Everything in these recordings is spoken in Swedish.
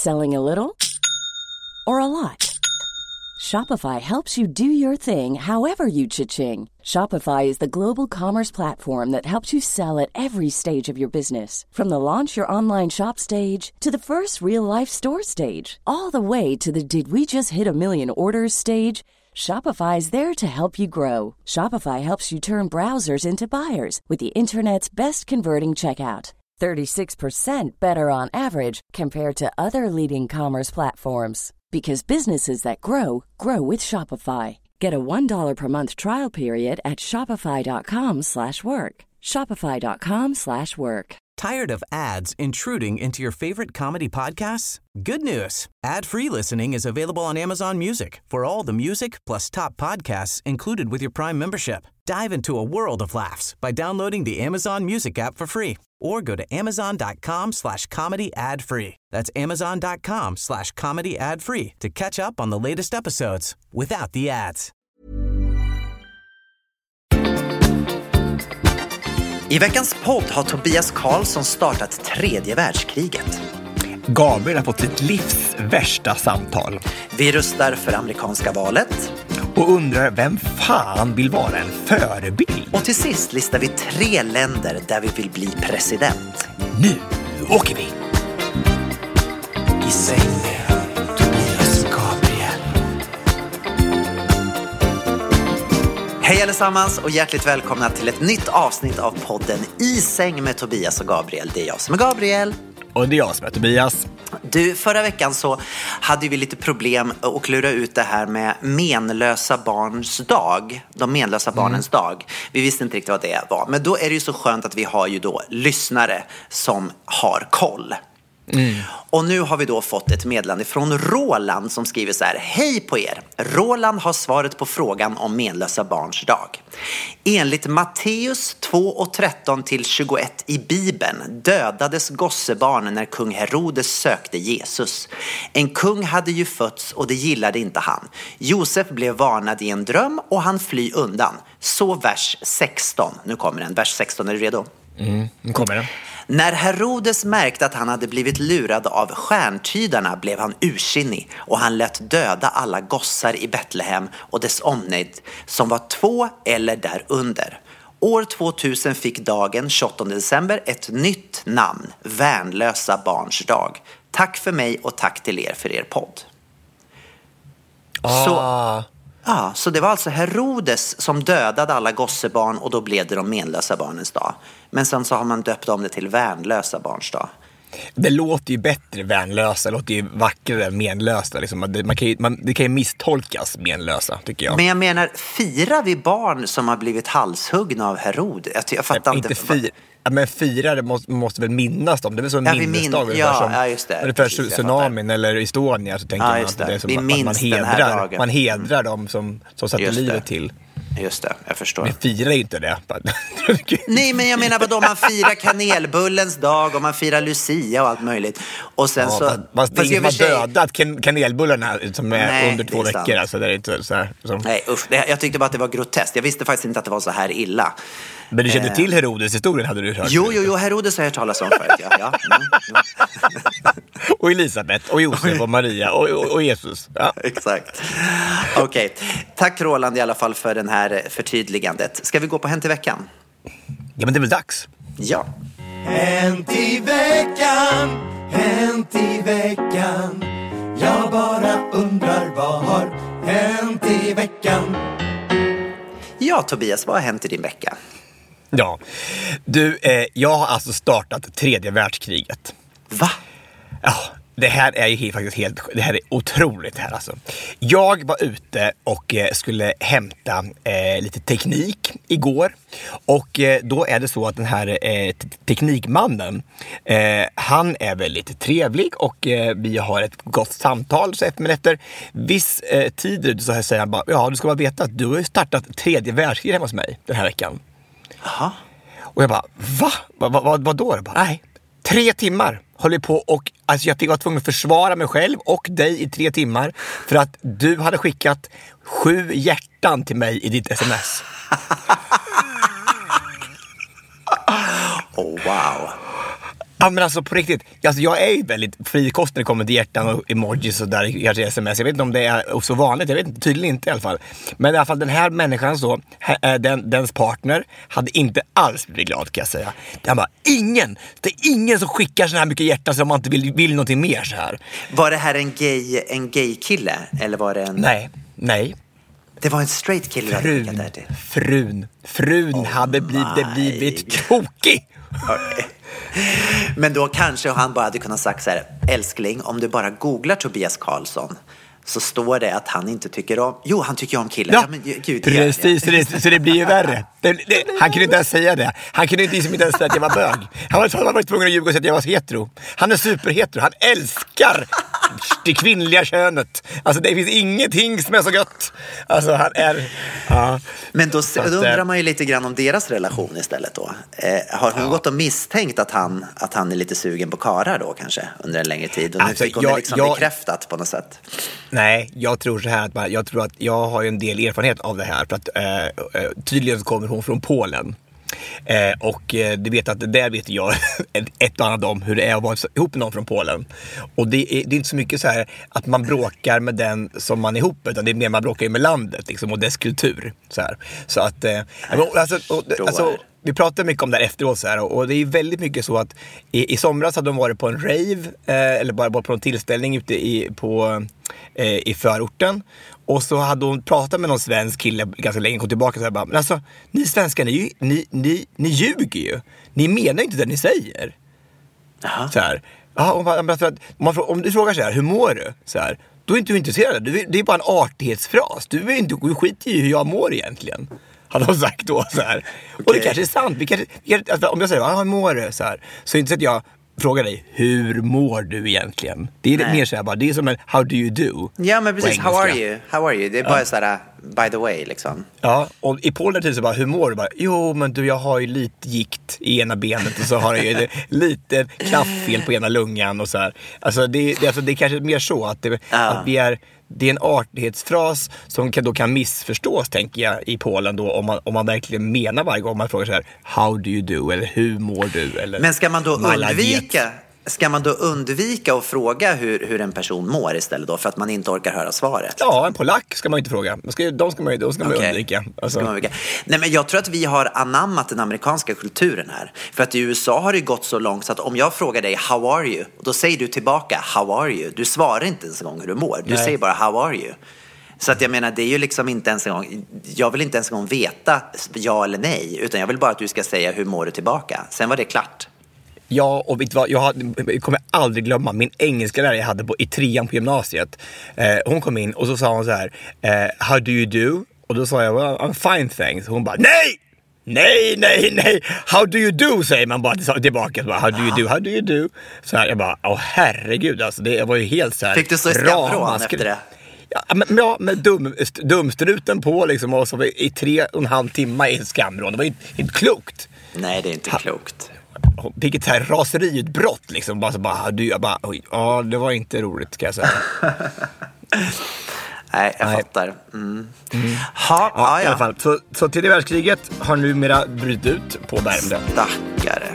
Selling a little or a lot? Shopify helps you do your thing however you cha-ching. Shopify is the global commerce platform that helps you sell at every stage of your business. From the launch your online shop stage to the first real-life store stage, all the way to the did we just hit a million orders stage. Shopify is there to help you grow. Shopify helps you turn browsers into buyers with the internet's best converting checkout. 36% better on average compared to other leading commerce platforms. Because businesses that grow, grow with Shopify. Get a $1 per month trial period at shopify.com/work. Shopify.com/work. Tired of ads intruding into your favorite comedy podcasts? Good news. Ad-free listening is available on Amazon Music for all the music plus top podcasts included with your Prime membership. Dive into a world of laughs by downloading the Amazon Music app for free or go to amazon.com/comedy ad-free. That's amazon.com/comedy ad-free to catch up on the latest episodes without the ads. I veckans podd har Tobias Karlsson startat tredje världskriget. Gabriel har fått sitt livs värsta samtal. Vi rustar för amerikanska valet. Och undrar vem fan vill vara en förebild. Och till sist listar vi 3 länder där vi vill bli president. Nu åker vi! I säng med Tobias Gabriel. Hej allesammans och hjärtligt välkomna till ett nytt avsnitt av podden I säng med Tobias och Gabriel. Det är jag som är Gabriel. Och det är jag som är Tobias. Du, förra veckan så hade vi lite problem att klura ut det här med menlösa barns dag. De menlösa barnens dag. Vi visste inte riktigt vad det var. Men då är det ju så skönt att vi har ju då lyssnare som har koll. Och nu har vi då fått ett meddelande från Roland som skriver så här: hej på er, Roland har svaret på frågan om menlösa barns dag. Enligt Matteus 2:13-21 i Bibeln dödades gossebarnen när kung Herodes sökte Jesus. En kung hade ju fötts och det gillade inte han. Josef blev varnad i en dröm och han fly undan. Så vers 16, nu kommer den, vers 16, är du redo? Nu kommer den. När Herodes märkte att han hade blivit lurad av stjärntydarna blev han ursinnig och han lät döda alla gossar i Betlehem och dess omnejd som var 2 eller därunder. År 2000 fick dagen 28 december ett nytt namn, Värnlösa barns dag. Tack för mig och tack till er för er podd. Så det var alltså Herodes som dödade alla gossebarn och då blev det de menlösa barnens dag. Men sen så har man döpt om det till Värnlösa barns dag. Det låter ju bättre värnlösa, det låter ju vackrare menlösa. Liksom. Det kan ju misstolkas menlösa, tycker jag. Men jag menar, firar vi barn som har blivit halshuggna av Herodes? Jag fattar inte. Men firare måste väl minnas dem. Det är väl så en minnesdag. Just det. Ungefär tsunamin eller Estonia så tänker man att det är som att man hedrar dem som satte livet till. Just det, jag förstår. Men firar ju inte det. Nej, men jag menar vadå, man firar kanelbullens dag och man firar Lucia och allt möjligt. Och sen fast det är ingen som har dödat kanelbullarna som är under 2 veckor. Alltså, det är inte så här, Nej, usch, jag tyckte bara att det var groteskt. Jag visste faktiskt inte att det var så här illa. Men du kände till Herodes historien, hade du hört? Jo, Herodes har jag hört talas om förut. Ja. Och Elisabet, och Josef, och Maria, och Jesus. Ja. Exakt. Okej. Tack Roland i alla fall för den här förtydligandet. Ska vi gå på Hänt i veckan? Ja, men det är väl dags. Ja. Hänt i veckan, hänt i veckan. Jag bara undrar vad har hänt i veckan? Ja, Tobias, vad har hänt i din vecka? Ja, du, jag har alltså startat 3:e världskriget. Va? Ja, det här är ju det här är otroligt här alltså. Jag var ute och skulle hämta lite teknik igår. Och då är det så att den här teknikmannen, han är väldigt trevlig och vi har ett gott samtal. Så efter viss tid så säger han bara, ja, du ska bara veta att du har ju startat 3:e världskriget hemma hos mig den här veckan. Jaha. Och jag bara, va? Vad då? Jag bara, nej. 3 timmar höll på och alltså jag var tvungen att försvara mig själv och dig i 3 timmar för att du hade skickat 7 hjärtan till mig i ditt sms. Oh, wow. Ja, men alltså på riktigt, alltså jag är ju väldigt frikostig när det kommer till hjärtan och emojis och där, kanske sms. Jag vet inte om det är så vanligt, jag vet inte, tydligen inte i alla fall. Men i alla fall den här människan så, dens partner hade inte alls blivit glad, kan jag säga. Han bara, det är ingen som skickar så här mycket hjärtan så man inte vill någonting mer så här. Var det här en gay kille? Eller var det en... Nej. Det var en straight kille. Frun hade blivit tokig. Okay. Men då kanske han bara hade kunnat sagt så här: älskling, om du bara googlar Tobias Karlsson så står det att han inte tycker om... Jo, han tycker om killar. Ja, men gud, precis, så det blir ju värre. Han kunde inte ens säga det. Han kunde inte ens säga att jag var bög. Han var tvungen att ljuga och säga att jag var hetero. Han är superhetero. Han älskar det kvinnliga könet. Alltså det finns ingenting som är så gött. Alltså han är... Ja. Men då undrar man ju lite grann om deras relation istället då. Har hon gått och misstänkt att han är lite sugen på karar då kanske under en längre tid? Och nu fick hon det liksom bekräftat på något sätt. Nej, jag tror så här att jag har ju en del erfarenhet av det här för att tydligen så kommer hon från Polen. Och du vet att där vet jag ett och annat om hur det är att vara ihop med någon från Polen. Och det är inte så mycket så här att man bråkar med den som man är ihop med, utan det är mer man bråkar med landet liksom, och dess kultur så här. Så att alltså vi pratar mycket om det här efteråt så här, och det är väldigt mycket så att i somras hade de varit på en rave eller bara på en tillställning ute i förorten. Och så hade hon pratat med någon svensk kille ganska länge, kom tillbaka och så bara, men alltså, ni svenskar, ni ljuger ju. Ni menar inte det ni säger. Aha. Så här. Ja, om du frågar så här, hur mår du? Så här, då är inte du intresserad. Det är bara en artighetsfras. Du skiter i hur jag mår egentligen. Hade hon sagt då så här. Okay. Och det kanske är sant. Alltså, om jag säger, hur mår du? Så här, så är det inte så att jag frågar dig, hur mår du egentligen? Det är mer så här bara, det är som en how do you do? Ja, men precis, how are you? Det är bara så här, by the way liksom. Ja, och i Polen typ så bara, hur mår du? Bara, jo, men du, jag har ju lite gikt i ena benet och så har jag ju lite klaffel på ena lungan och så här. Alltså det är kanske mer så att det är en artighetsfras som då kan missförstås, tänker jag, i Polen då, om man verkligen menar varje gång man frågar så här, how do you do? Eller hur mår du? Eller, men ska man då undvika att fråga hur en person mår istället då, för att man inte orkar höra svaret? Ja, en polack ska man inte fråga. De ska man undvika. Alltså. Nej, men jag tror att vi har anammat den amerikanska kulturen här. För att i USA har det gått så långt så att om jag frågar dig, how are you? Då säger du tillbaka, how are you? Du svarar inte ens en gång hur du mår. Du säger bara, how are you? Så att jag menar, det är ju liksom inte ens en gång, jag vill inte ens en gång veta ja eller nej, utan jag vill bara att du ska säga hur mår du tillbaka. Sen var det klart. Ja, och vet du vad, jag kommer aldrig glömma min engelska lärare jag hade i 3:an på gymnasiet. Hon kom in och så sa hon så här, how do you do? Och då sa jag, well, I'm fine thanks. Hon bara, nej, how do you do, säger man bara tillbaka. Bara, how do you do? Så här, jag bara, herregud, alltså, det var ju helt så här. Fick du så stämfrån efter det? Ja, med dumstruten på liksom, och så i 3,5 timmar i skamrån. Det var ju inte klokt. Nej, det är inte klokt. Vilket här raseriutbrott liksom, det var inte roligt, kan jag säga. Nej, jag fattar. I alla fall. Så till det världskriget har numera brutit ut på Värmdö. Stackare.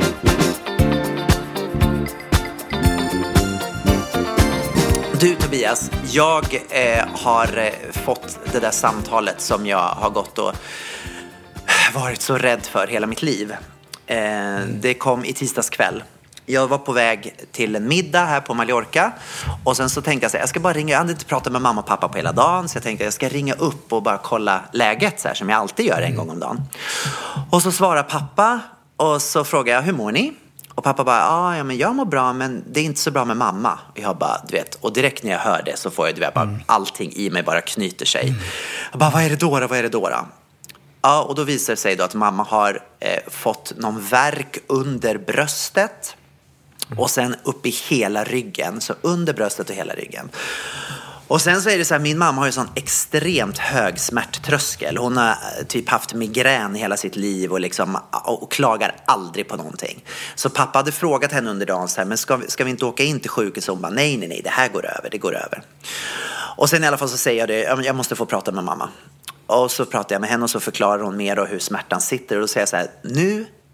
Du Tobias, jag har fått det där samtalet som jag har gått och varit så rädd för hela mitt liv. Det kom i tisdags kväll. Jag var på väg till en middag här på Mallorca. Och sen så tänkte jag så här, jag ska bara ringa. Jag hade inte pratat med mamma och pappa på hela dagen. Så jag tänkte jag ska ringa upp och bara kolla läget så här, som jag alltid gör en gång om dagen. Och så svarar pappa. Och så frågar jag, hur mår ni? Och pappa bara, ja men jag mår bra, men det är inte så bra med mamma. Och jag bara, du vet, och direkt när jag hör det så får jag, du vet, bara, allting i mig bara knyter sig. Jag bara, vad är det då? Ja, och då visar det sig då att mamma har fått någon värk under bröstet. Och sen upp i hela ryggen. Så under bröstet och hela ryggen. Och sen så är det så här, min mamma har ju sån extremt hög smärttröskel. Hon har typ haft migrän hela sitt liv och, liksom, och klagar aldrig på någonting. Så pappa hade frågat henne under dagen så här, men ska vi inte åka in till sjukhus? Hon bara, nej, det här det går över. Och sen i alla fall så säger jag det, jag måste få prata med mamma. Och så pratar jag med henne och så förklarar hon mer då hur smärtan sitter. Och då säger jag så här, nu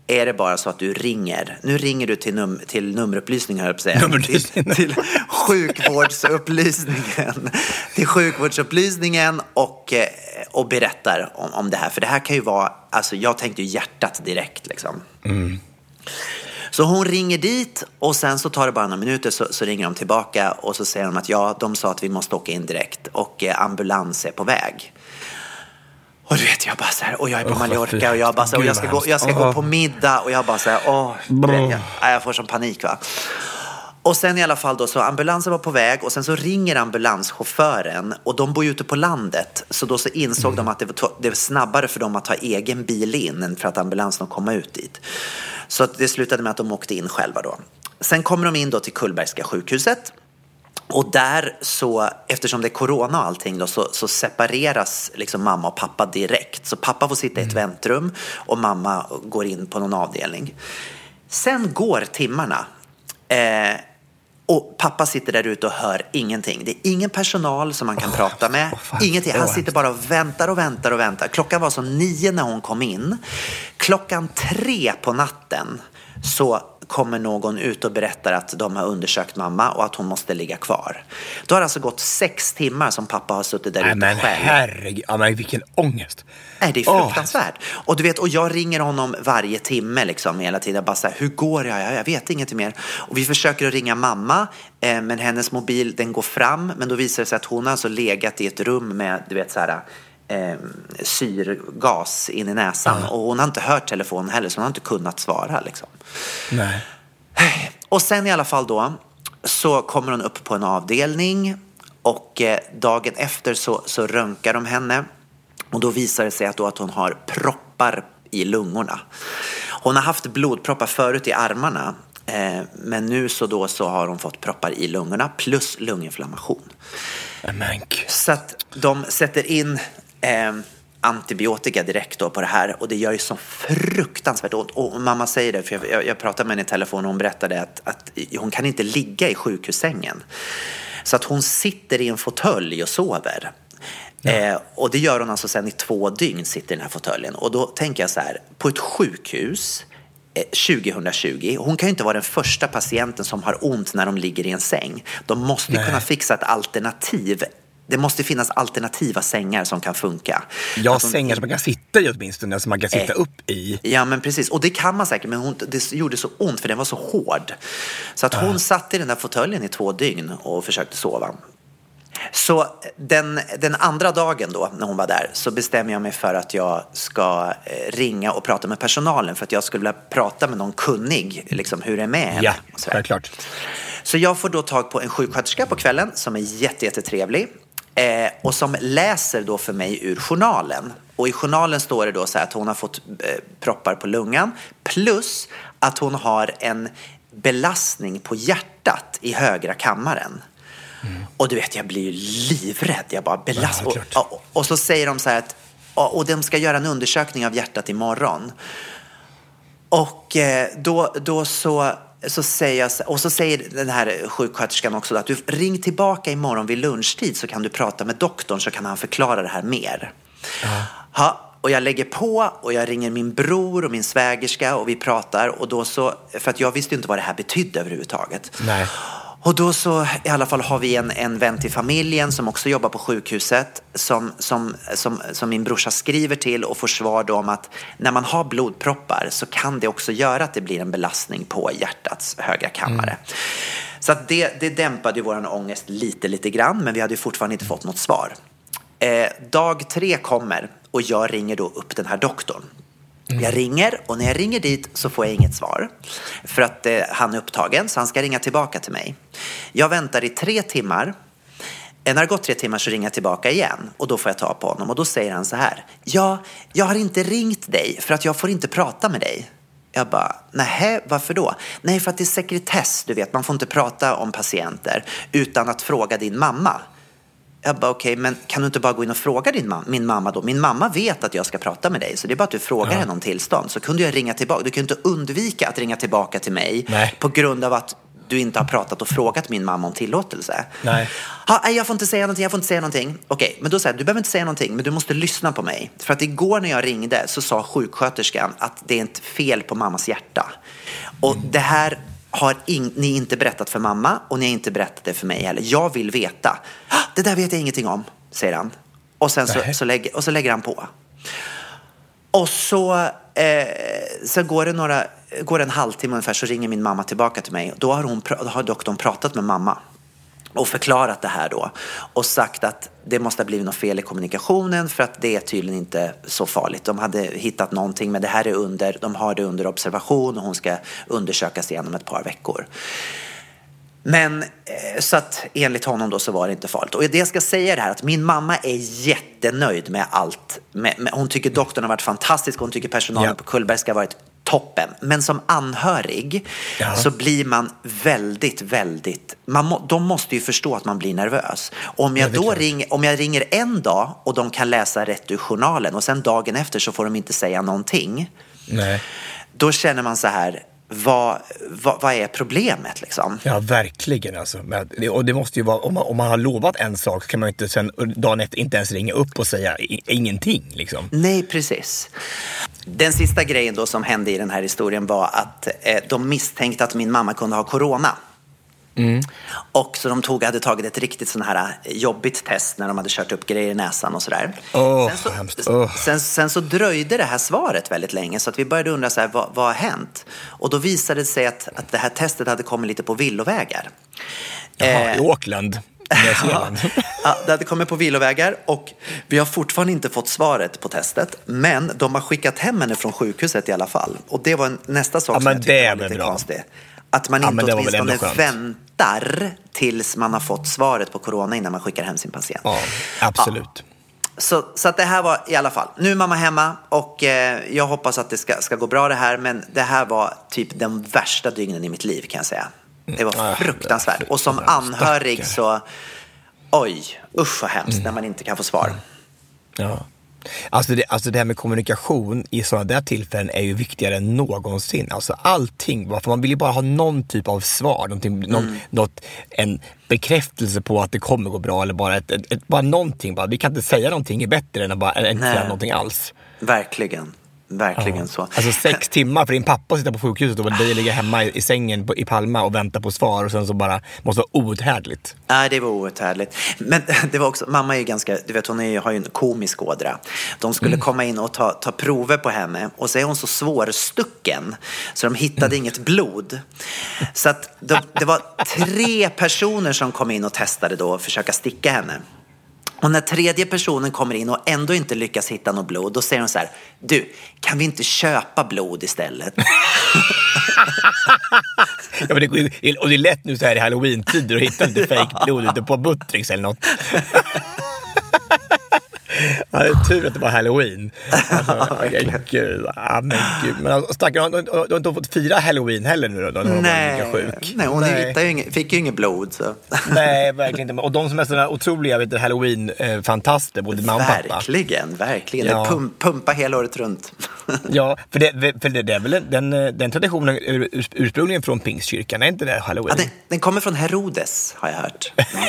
är det bara så att du ringer. Nu ringer du till nummerupplysningen, höll jag på att säga. Till sjukvårdsupplysningen. Till sjukvårdsupplysningen och berättar om det här. För det här kan ju vara, alltså jag tänkte ju hjärtat direkt liksom. Så hon ringer dit och sen så tar det bara några minuter så ringer de tillbaka och så säger de att de sa att vi måste åka in direkt och ambulans är på väg. Och du vet, jag bara så här, och jag är på Mallorca och jag bara så här, och jag ska gå på middag och jag bara så här, jag får som panik va. Och sen i alla fall då så ambulansen var på väg och sen så ringer ambulanschauffören och de bor ju ute på landet så då så insåg de att det var snabbare för dem att ta egen bil in än för att ambulansen komma ut dit. Så att det slutade med att de åkte in själva då. Sen kommer de in då till Kullbergska sjukhuset. Och där så, eftersom det är corona och allting då, så separeras liksom mamma och pappa direkt. Så pappa får sitta i ett väntrum och mamma går in på någon avdelning. Sen går timmarna. Och pappa sitter där ute och hör ingenting. Det är ingen personal som man kan prata med. Ingenting. Han sitter bara och väntar. Klockan var så 9 när hon kom in. 3:00 på natten så kommer någon ut och berättar att de har undersökt mamma och att hon måste ligga kvar. Då har det alltså gått 6 timmar som pappa har suttit där ute själv. Men herregud, men vilken ångest. Nej, det är fruktansvärt. Och du vet, och jag ringer honom varje timme liksom hela tiden. Bara så här, hur går det? Jag vet inget mer. Och vi försöker att ringa mamma, men hennes mobil den går fram. Men då visar det sig att hon har alltså legat i ett rum med, du vet så här, syrgas in i näsan. Och hon har inte hört telefonen heller så hon har inte kunnat svara liksom. Nej. Och sen i alla fall då så kommer hon upp på en avdelning och dagen efter så röntgar de henne och då visar det sig att hon har proppar i lungorna. Hon har haft blodproppar förut i armarna men nu så har hon fått proppar i lungorna plus lunginflammation. Så att de sätter in antibiotika direkt då på det här och det gör ju så fruktansvärt ont. Och mamma säger det, för jag pratade med henne i telefon och hon berättade att hon kan inte ligga i sjukhussängen. Så att hon sitter i en fåtölj och sover. Och det gör hon alltså sen i 2 dygn sitter i den här fåtöljen. Och då tänker jag så här, på ett sjukhus 2020, hon kan ju inte vara den första patienten som har ont när de ligger i en säng. De måste ju kunna fixa ett alternativ. Det måste finnas alternativa sängar som kan funka. Ja, sängar som man kan sitta i åtminstone, som man kan sitta upp i. Ja, men precis. Och det kan man säkert, men det gjorde så ont för den var så hård. Så att hon satt i den där fåtöljen i 2 dygn och försökte sova. Så den andra dagen då, när hon var där, så bestämmer jag mig för att jag ska ringa och prata med personalen. För att jag skulle vilja prata med någon kunnig, liksom hur det är med henne. Ja, självklart. Så jag får då tag på en sjuksköterska på kvällen som är jättetrevlig. Och som läser då för mig ur journalen. Och i journalen står det då så här att hon har fått proppar på lungan. Plus att hon har en belastning på hjärtat i högra kammaren. Och du vet, jag blir ju livrädd. Jag bara och så säger de så här att och de ska göra en undersökning av hjärtat imorgon. Och då så säger jag, och så säger den här sjuksköterskan också att du ring tillbaka imorgon vid lunchtid så kan du prata med doktorn så kan han förklara det här mer. Och jag lägger på och jag ringer min bror och min svägerska och vi pratar och då så, för att jag visste inte vad det här betydde överhuvudtaget. Nej. Och då så i alla fall har vi en vän till familjen som också jobbar på sjukhuset som min brorsa skriver till och får svar då om att när man har blodproppar så kan det också göra att det blir en belastning på hjärtats högra kammare. Så att det dämpade ju våran ångest lite grann, men vi hade ju fortfarande inte fått något svar. Dag 3 kommer och jag ringer då upp den här doktorn. Jag ringer och när jag ringer dit så får jag inget svar. För att han är upptagen så han ska ringa tillbaka till mig. Jag väntar i 3 timmar. När det har gått 3 timmar så ringer jag tillbaka igen. Och då får jag ta på honom och då säger han så här: ja, jag har inte ringt dig för att jag får inte prata med dig. Jag bara, nej, varför då? Nej, för att det är sekretess, du vet. Man får inte prata om patienter utan att fråga din mamma. Jag bara, okej, men kan du inte bara gå in och fråga min mamma då? Min mamma vet att jag ska prata med dig, så det är bara att du frågar henne om tillstånd. Så kunde jag ringa tillbaka. Du kan inte undvika att ringa tillbaka till mig på grund av att du inte har pratat och frågat min mamma om tillåtelse. Nej. Jag får inte säga någonting. Okej, men då säger du behöver inte säga någonting, men du måste lyssna på mig. För att igår när jag ringde så sa sjuksköterskan att det är inte fel på mammas hjärta. Och det här har ni inte berättat för mamma och ni har inte berättat det för mig heller. Jag vill veta. Det där vet jag ingenting om, säger han. Och sen så lägger han på. Och så går det en halvtimme ungefär, så ringer min mamma tillbaka till mig. Då har doktorn pratat med mamma och förklarat det här då. Och sagt att det måste ha blivit något fel i kommunikationen, för att det är tydligen inte så farligt. De hade hittat någonting, men det här de har det under observation och hon ska undersökas igen om ett par veckor. Men så att enligt honom då så var det inte farligt. Och det jag ska säga det här, att min mamma är jättenöjd med allt. Hon tycker doktorn har varit fantastisk, hon tycker personalen på Kullbergska har varit toppen. Men som anhörig så blir man väldigt, väldigt... de måste ju förstå att man blir nervös. Om jag ringer en dag och de kan läsa rätt ur journalen och sen dagen efter så får de inte säga någonting. Nej. Då känner man så här... Vad är problemet liksom? Ja, verkligen alltså. Och det måste ju vara, om man har lovat en sak så kan man ju inte sen dagen efter inte ens ringa upp och säga ingenting liksom. Nej, precis. Den sista grejen då som hände i den här historien var att de misstänkte att min mamma kunde ha corona. Och så de hade tagit ett riktigt sån här jobbigt test när de hade kört upp grejer i näsan och sådär. Sen så dröjde det här svaret väldigt länge, så att vi började undra så här, vad har hänt? Och då visade det sig att det här testet hade kommit lite på villovägar. I Auckland. Det hade kommit på villovägar och vi har fortfarande inte fått svaret på testet, men de har skickat hem henne från sjukhuset i alla fall. Och det var nästa sak som jag tyckte var lite konstigt. Att man inte åtminstone väntar tills man har fått svaret på corona innan man skickar hem sin patient. Ja, absolut. Så att det här var i alla fall. Nu är mamma hemma och jag hoppas att det ska gå bra det här. Men det här var typ den värsta dygnen i mitt liv, kan jag säga. Det var fruktansvärt. Och som anhörig så... usch vad hemskt när man inte kan få svar. Ja. Alltså det här med kommunikation i sådana där tillfällen är ju viktigare än någonsin. Alltså allting, för man vill ju bara ha någon typ av svar, en bekräftelse på att det kommer gå bra, eller bara bara någonting. Vi kan inte säga någonting är bättre än att inte säga någonting alls. Verkligen så. Alltså 6 timmar för din pappa sitta på sjukhuset och dig ligga hemma i sängen i Palma och vänta på svar, och sen så bara måste vara outhärdligt. Nej, det var outhärdligt. Men det var också, mamma är ju ganska, du vet, har ju en komisk ådra. De skulle komma in och ta prover på henne, och så är hon så svårstucken så de hittade inget blod. Så att det var 3 personer som kom in och testade då och försöka sticka henne. Och när 3:e personen kommer in och ändå inte lyckas hitta något blod, då säger hon så här: du, kan vi inte köpa blod istället? Ja, men och det är lätt nu så här i Halloween-tider att hitta lite fake blod ute på Buttricks eller något. Ja, det är tur att det var Halloween. Gud. Men alltså, stackaren, du har inte fått fira Halloween heller nu då? Nej, hon fick ju inget blod. Så. Nej, verkligen inte. Och de som är sådana otroliga Halloween-fantaster, både mamma och pappa. Verkligen. Ja. Det pumpar hela året runt. Ja, för det är väl den traditionen ursprungligen från Pingstkyrkan, är inte det Halloween? Ja, den kommer från Herodes, har jag hört.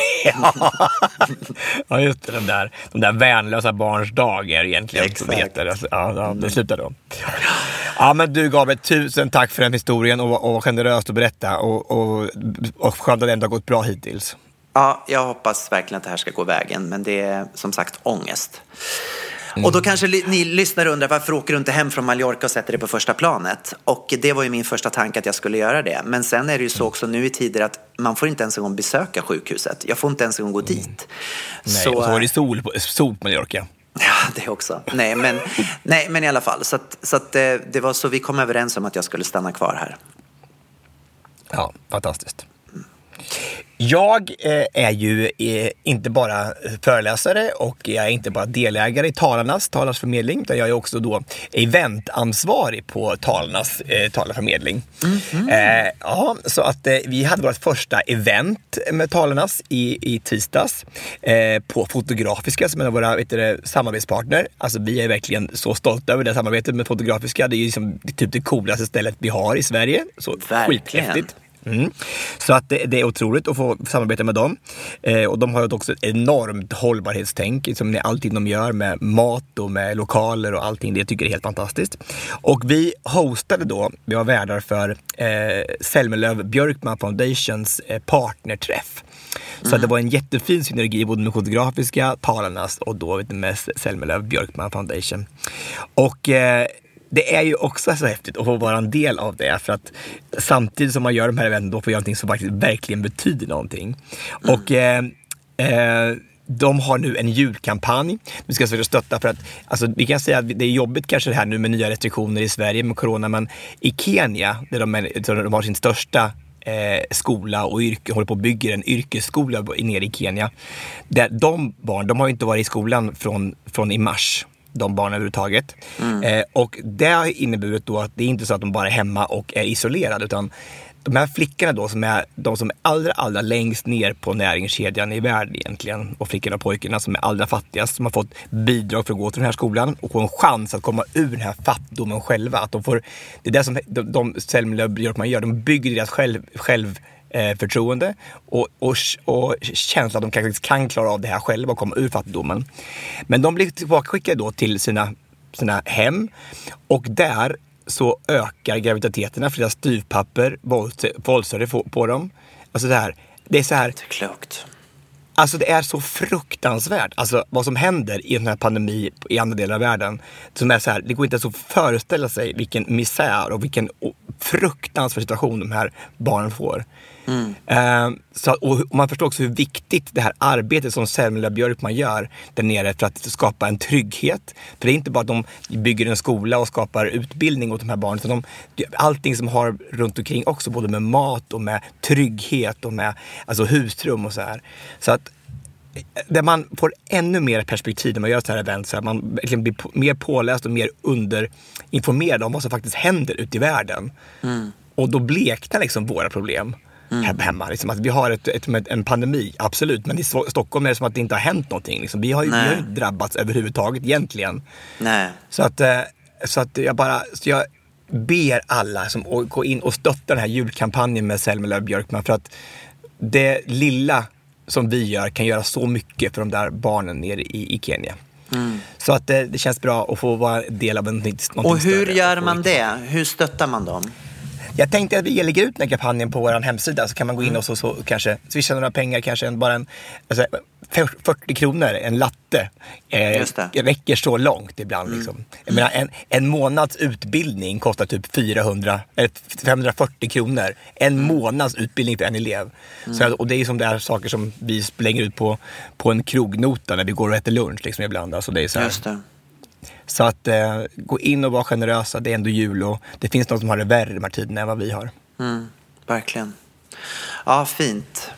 Ja, just det, de där vänlösa barns dag är egentligen. Exakt. Det slutar då. Ja, men du Gabriel, 1000 tack för den historien och generöst att berätta och skönt att det ändå har gått bra hittills. Ja, jag hoppas verkligen att det här ska gå vägen, men det är som sagt ångest. Och då kanske ni lyssnar och undrar, varför åker du inte hem från Mallorca och sätter det på första planet? Och det var ju min första tanke att jag skulle göra det. Men sen är det ju så också nu i tider att man får inte ens en gång besöka sjukhuset. Jag får inte ens en gång gå dit. Nej, och så var det sol på Mallorca. Ja, det också. Nej, men i alla fall. Så att det var så vi kom överens om att jag skulle stanna kvar här. Ja, fantastiskt. Jag är ju inte bara föreläsare och jag är inte bara delägare i Talarnas förmedling, utan jag är också då eventansvarig på Talarnas talarförmedling. Ja, så att vi hade vårt första event med Talarnas i tisdags på Fotografiska, som är våra samarbetspartner. Alltså vi är verkligen så stolta över det samarbetet med Fotografiska. Det är ju liksom typ det coolaste stället vi har i Sverige. Så skithäftigt. Så att det är otroligt att få samarbeta med dem. Och de har ju också ett enormt hållbarhetstänk som allting de gör med mat och med lokaler och allting. Det tycker jag är helt fantastiskt. Och vi hostade då, vi var värdar för Selmelöv Björkman Foundations partnerträff. Så att det var en jättefin synergi både med fotografiska talarnas och då med Selmelöv Björkman Foundation. Och det är ju också så häftigt att få vara en del av det, för att samtidigt som man gör de här eventen då får göra någonting som verkligen betyder någonting. Och de har nu en julkampanj. Vi ska försöka stötta, för att alltså, vi kan säga att det är jobbigt kanske det här nu med nya restriktioner i Sverige med corona, men i Kenya där de har sin största skola och yrke, håller på att bygga en yrkesskola nere i Kenya. Där de har ju inte varit i skolan från i mars, de barnen överhuvudtaget. Och det har inneburit då att det är inte så att de bara är hemma och är isolerade, utan de här flickorna då som är de som är allra längst ner på näringskedjan i världen egentligen, och flickorna och pojkarna som är allra fattigast, som har fått bidrag för att gå till den här skolan och få en chans att komma ur den här fattigdomen själva. Att de får, det är det som de Selmelöv Björkman gör, de bygger deras självförtroende och känsla att de kanske kan klara av det här själva och komma ur fattigdomen. Men de blir tillbakaskickade då till sina hem, och där så ökar graviditeterna för deras styvpapper våldsare på dem. Alltså det är så här. Det är klokt. Alltså det är så fruktansvärt. Alltså vad som händer i den här pandemi i andra delar av världen. Som är så här, det går inte ens att föreställa sig vilken misär och vilken fruktansvärd situation de här barnen får. Och man förstår också hur viktigt det här arbetet som Selmelöv Björkman gör där nere för att skapa en trygghet. För det är inte bara att de bygger en skola och skapar utbildning åt de här barnen, utan allting som har runt omkring också, både med mat och med trygghet och med alltså husrum och så här. Så att där man får ännu mer perspektiv när man gör så här event, så att man verkligen blir mer påläst och mer underinformerad om vad som faktiskt händer ute i världen. Och då bleknar liksom våra problem här hemma. Liksom att vi har en pandemi, absolut, men i Stockholm är det som att det inte har hänt någonting. Liksom. Vi har ju drabbats överhuvudtaget egentligen. Nej. Så att jag ber alla som går in och stöttar den här julkampanjen med Selmelöv Björkman, för att det lilla som vi gör kan göra så mycket för de där barnen nere i Kenya. Så att det känns bra att få vara del av någonting större. Och hur gör man det? Hur stöttar man dem? Jag tänkte att vi lägger ut den här kampanjen på vår hemsida, så kan man gå in och så kanske swisha några pengar, kanske bara 40 kronor, en latte räcker så långt ibland. Liksom. Jag menar, en månads utbildning kostar typ 540 kronor. En månads utbildning för en elev. Och det är som det är saker som vi slänger ut på en krognota när vi går och äter lunch liksom ibland. Alltså det är så här. Just det. Så att gå in och vara generösa, det är ändå jul och det finns någon som har det värre de här tiderna än vad vi har. Verkligen. Ja, fint.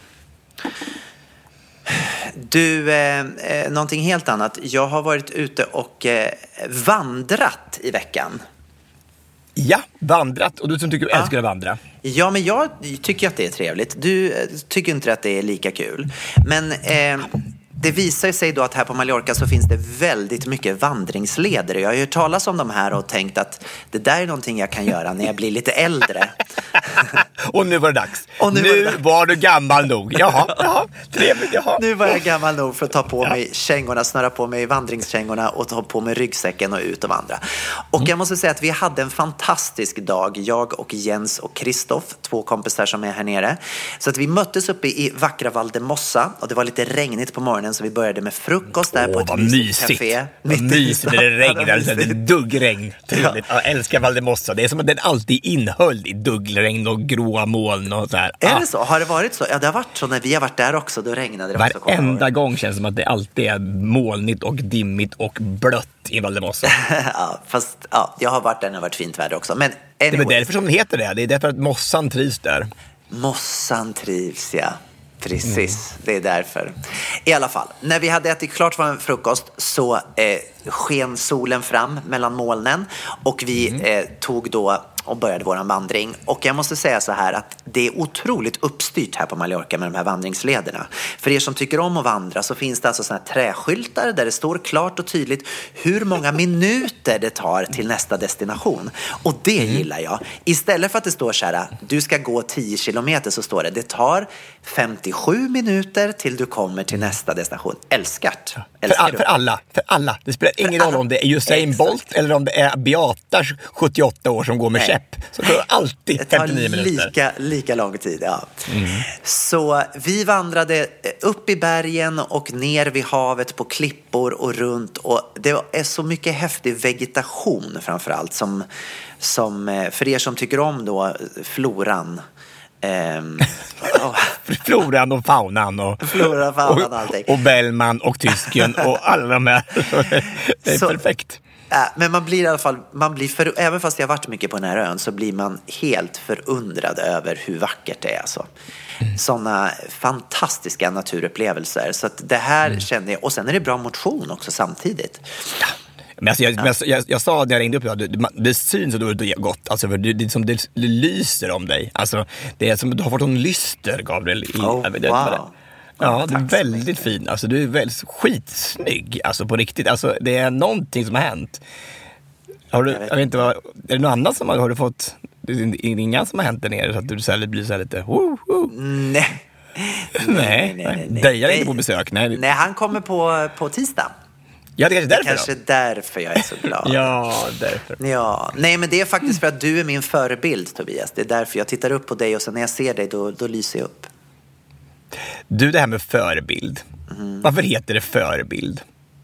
Du, någonting helt annat. Jag har varit ute och vandrat i veckan. Ja, vandrat. Och du som tycker älskar att vandra. Ja, men jag tycker att det är trevligt. Du tycker inte att det är lika kul. Men det visar sig då att här på Mallorca så finns det väldigt mycket vandringsleder. Jag har ju hört talas om de här och tänkt att det där är någonting jag kan göra när jag blir lite äldre. Och nu var det dags. Nu var du gammal nog. Jaha, trevligt. Jaha. Nu var jag gammal nog för att ta på mig kängorna, snöra på mig vandringskängorna och ta på mig ryggsäcken och ut och vandra. Och jag måste säga att vi hade en fantastisk dag. Jag och Jens och Kristoff, 2 kompisar som är här nere. Så att vi möttes uppe i vackra Valdemossa och det var lite regnigt på morgonen, så vi började med frukost där på ett mysigt café. Vad mysigt när det regnar. Det är duggregn. Trevligt. Jag älskar Valdemossa. Det är som att den alltid innehöll i duggregn och gråa moln och så här. Är det så? Har det varit så? Ja, det har varit så när vi har varit där också. Då regnade det också. Varenda gång känns det som att det alltid är molnigt och dimmigt och blött i Valdemossa. Ja, fast jag har varit där när det har varit fint väder också. Men det är därför som det heter det. Det är därför att mossan trivs där. Mossan trivs, ja. Precis, det är därför. I alla fall, när vi hade ätit klart vår frukost så sken solen fram mellan molnen och vi tog då och började våran vandring. Och jag måste säga så här att det är otroligt uppstyrt här på Mallorca med de här vandringslederna. För er som tycker om att vandra så finns det alltså såna här träskyltar där det står klart och tydligt hur många minuter det tar till nästa destination. Och det gillar jag. Istället för att det står så här, du ska gå 10 kilometer, så står det tar 57 minuter till du kommer till nästa destination. Älskat. För alla. Det spelar ingen roll om det är Usain Bolt eller om det är Beata 78 år som går med käpp. Så det tar alltid 59 minuter. Det tar lika lång tid, ja. Så vi vandrade upp i bergen och ner vid havet på klippor och runt. Och det är så mycket häftig vegetation framförallt som för er som tycker om då floran. Floran och faunan och allting. Och Bellman och tysken och alla de här. Det är så, perfekt. Men man blir i alla fall, även fast jag har varit mycket på den här ön, så blir man helt förundrad över hur vackert det är. Sådana fantastiska naturupplevelser. Så att det här kände jag. Och sen är det bra motion också samtidigt. Ja. Men alltså jag sa när jag ringde upp, det syns så då gott. Alltså, det lyser om dig. Alltså, det är som du har fått en lyster, Gabriel. Wow. Ja, det är väldigt fin. Alltså, du är väldigt skitsnygg. Alltså, på riktigt. Alltså, det är någonting som har hänt. Jag vet inte vad, är det något annat som har du fått? Det är inga som har hänt där nere så att du blir så här lite... Nej. Dejar inte på besök. Nej, han kommer på tisdag. Ja, det är kanske därför jag är så glad. Ja, därför. Ja, nej, men det är faktiskt för att du är min förebild, Tobias. Det är därför jag tittar upp på dig och sen när jag ser dig då lyser jag upp. Du, det här med förebild. Varför heter det förebild?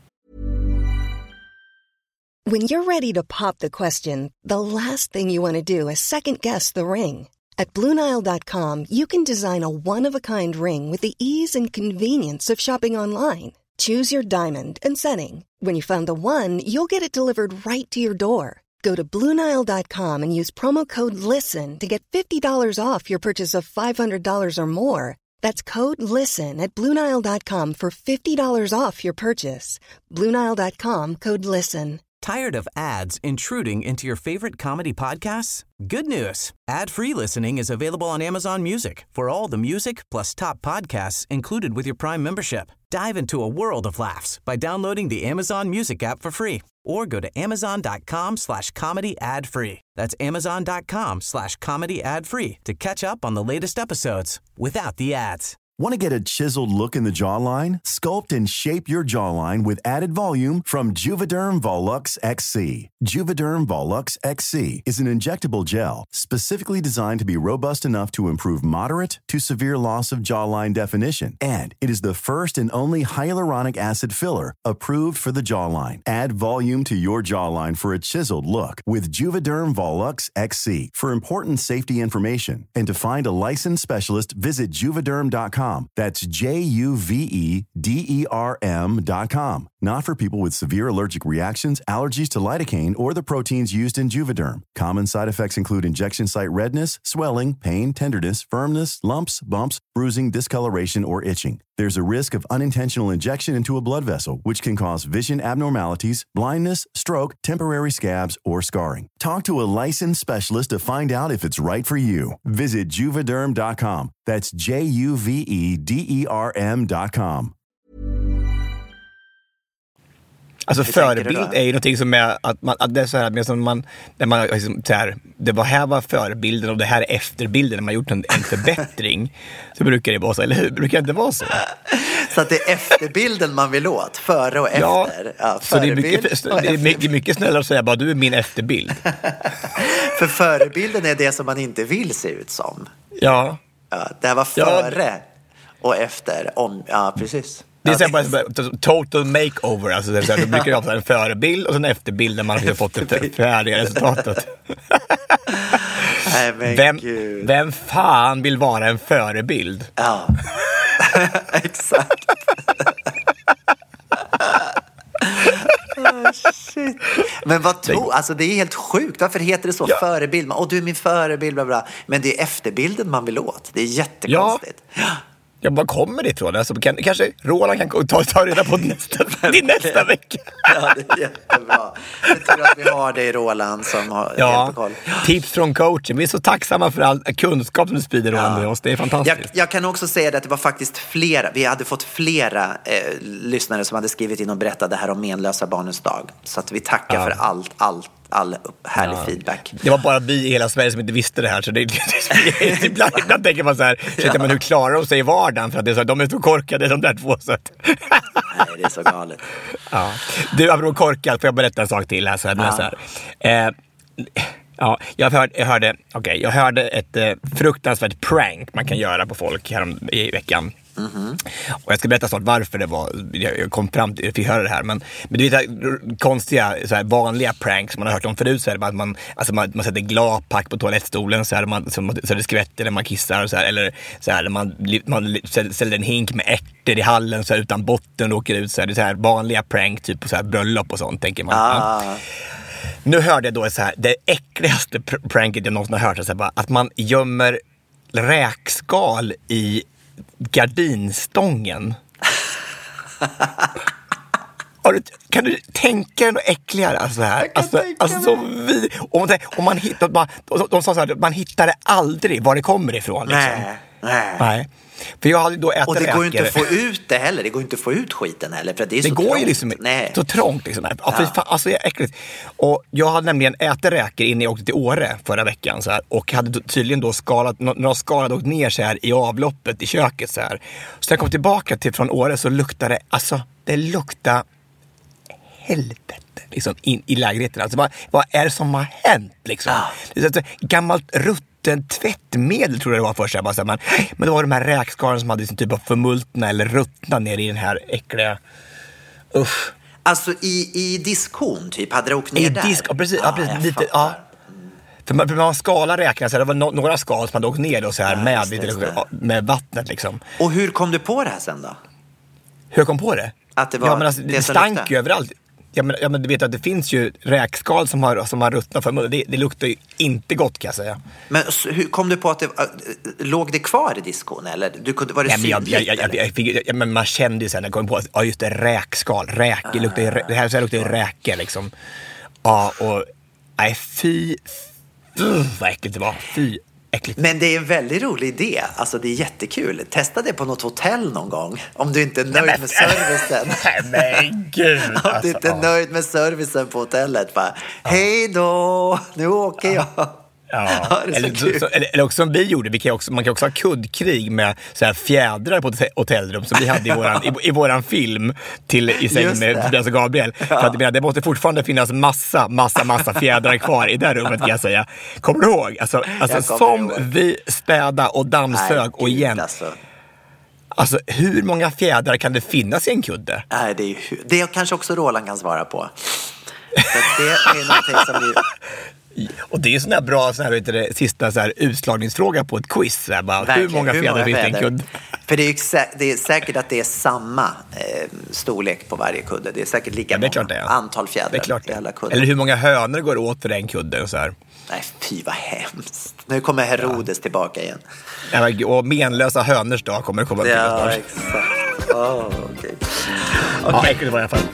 When you're ready to pop the question, the last thing you want to do is second guess the ring. At BlueNile.com you can design a one-of-a-kind ring with the ease and convenience of shopping online. Choose your diamond and setting. When you find the one, you'll get it delivered right to your door. Go to BlueNile.com and use promo code LISTEN to get $50 off your purchase of $500 or more. That's code LISTEN at BlueNile.com for $50 off your purchase. BlueNile.com, code LISTEN. Tired of ads intruding into your favorite comedy podcasts? Good news. Ad-free listening is available on Amazon Music for all the music plus top podcasts included with your Prime membership. Dive into a world of laughs by downloading the Amazon Music app for free or go to amazon.com/comedy ad-free. That's amazon.com/comedy ad-free to catch up on the latest episodes without the ads. Want to get a chiseled look in the jawline? Sculpt and shape your jawline with added volume from Juvederm Volux XC. Juvederm Volux XC is an injectable gel specifically designed to be robust enough to improve moderate to severe loss of jawline definition. And it is the first and only hyaluronic acid filler approved for the jawline. Add volume to your jawline for a chiseled look with Juvederm Volux XC. For important safety information and to find a licensed specialist, visit Juvederm.com. That's JUVEDERM.com. Not for people with severe allergic reactions, allergies to lidocaine, or the proteins used in Juvederm. Common side effects include injection site redness, swelling, pain, tenderness, firmness, lumps, bumps, bruising, discoloration, or itching. There's a risk of unintentional injection into a blood vessel, which can cause vision abnormalities, blindness, stroke, temporary scabs, or scarring. Talk to a licensed specialist to find out if it's right for you. Visit Juvederm.com. That's JUVEDERM.com. Alltså förebild är ju någonting som är att det är så här med som man när man liksom så här, det här var förebilden och det här är efterbilden när man gjort en förbättring, så brukar det vara så, eller hur? Brukar det inte vara så? Så att det är efterbilden man vill åt, före och efter. Ja, så det är mycket snällare att säga bara du är min efterbild. För förebilden är det som man inte vill se ut som. Ja. Det här var före och efter. Ja, precis. Det är bara total makeover. Alltså, då brukar det ha en förebild och en efterbild när man har fått det färdiga resultatet. Vem fan vill vara en förebild? Ja, exakt. Shit. Men alltså det är helt sjukt. Varför heter det så? Ja. Förebild. Du är min förebild, bla bla. Men det är efterbilden man vill åt. Det är jättekonstigt. Var kommer det ifrån? Alltså, kanske Roland kan ta reda på nästa vecka. Ja, det är jättebra. Jag tror att vi har det i Roland som har helt koll. Tips från coachen. Vi är så tacksamma för all kunskap som du sprider med oss. Det är fantastiskt. Jag kan också säga att det var faktiskt flera. Vi hade fått flera lyssnare som hade skrivit in och berättat det här om menlösa barnens dag. Så att vi tackar för all härlig feedback. Det var bara vi i hela Sverige som inte visste det här. Så ibland tänker man så här, men hur klarar de sig i vardagen? För att det är så, de är så korkade, de där två. Så att... Nej, det är så galet. Ja. Du, apropå korkad, får jag berätta en sak till här? Så här. Jag hörde ett fruktansvärt prank man kan göra på folk här i veckan. Och jag ska berätta snart varför det var. Jag kom fram till, fick höra det här. Men du vet, konstiga, så här, vanliga pranks som man har hört om förut, så är det att man sätter glapack på toalettstolen så här, så det skvätter när man kissar och så här, eller så här, man ställer en hink med ärtor i hallen så här, utan botten och åker ut så här. Det är så här vanliga prank typ på så här bröllop och sånt, tänker man. Nu hörde jag då så här, det äckligaste pranket jag någonsin har hört, så här, bara, att man gömmer räkskal i gardinstången. Kan du tänka dig något äckligare? Alltså här? Om man hittar, de sa så här, man hittar det aldrig var det kommer ifrån. Liksom. Nej. För jag hade då ätit och det går ju inte att få ut det heller. Det går inte att få ut skiten heller. För det är så går trångt. Ju liksom så trångt. Liksom. Alltså det är äckligt. Och jag hade nämligen ätit räkor innan jag åkte till Åre förra veckan. Så här, och hade tydligen då skalat, några skal hade åkt ner så här i avloppet i köket. Så när jag kom tillbaka från Åre så luktade det lukta helvete liksom, in i lägenheten. Alltså, vad är det som har hänt? Liksom? Det är ett gammalt tvättmedel tror jag det var först. Men det var de här räkskalen som hade sin typ av förmultna eller ruttna ner i den här äckliga... Usch. Alltså i diskon typ, hade det åkt ner där? Precis. Lite, För man skalar räkna så det var några skal som hade åkt ner och så här med vattnet liksom. Och hur kom du på det här sen då? Hur kom på det? Att det var det stank ju överallt. Men du vet att det finns ju räkskal som har ruttnat för det luktar ju inte gott, kan jag säga. Men hur kom du på att låg det kvar i diskon eller var det synligt? Men man kände ju sen när jag kom på att just det, räkskal, det luktar ju räkor liksom. Ja, och fy vad äckligt det var. Fy äckligt. Men det är en väldigt rolig idé. Alltså det är jättekul. Testa det på något hotell någon gång. Om du inte är nöjd med servicen. Men gud. Om du inte är nöjd med servicen på hotellet. Bara, hej då, nu åker jag. Ja. Eller också som vi gjorde, man kan också ha kuddkrig med så här fjädrar på ett hotellrum som vi hade i våran film i säng med Tobias och Gabriel. För att det måste fortfarande finnas massa fjädrar kvar i det rummet, kan jag säga. Kommer du ihåg? Alltså som vi städa och dammsög och igen. Alltså hur många fjädrar kan det finnas i en kudde? Nej, det kanske också Roland kan svara på. Så det är någonting som vi... Och det är sån här bra sista utslagningsfråga på ett quiz. Hur många fjädrar finns det i en kudde? För det är säkert att det är samma storlek på varje kudde. Det är säkert lika många antal fjädrar i alla kudde. Eller hur många hönor går åt för en kudde och så här. Nej, fy vad hemskt. Nu kommer Herodes tillbaka igen. Ja, och menlösa hönors dag kommer komma till. Ja, exakt. Okej. Ja, äckligt var i alla fall.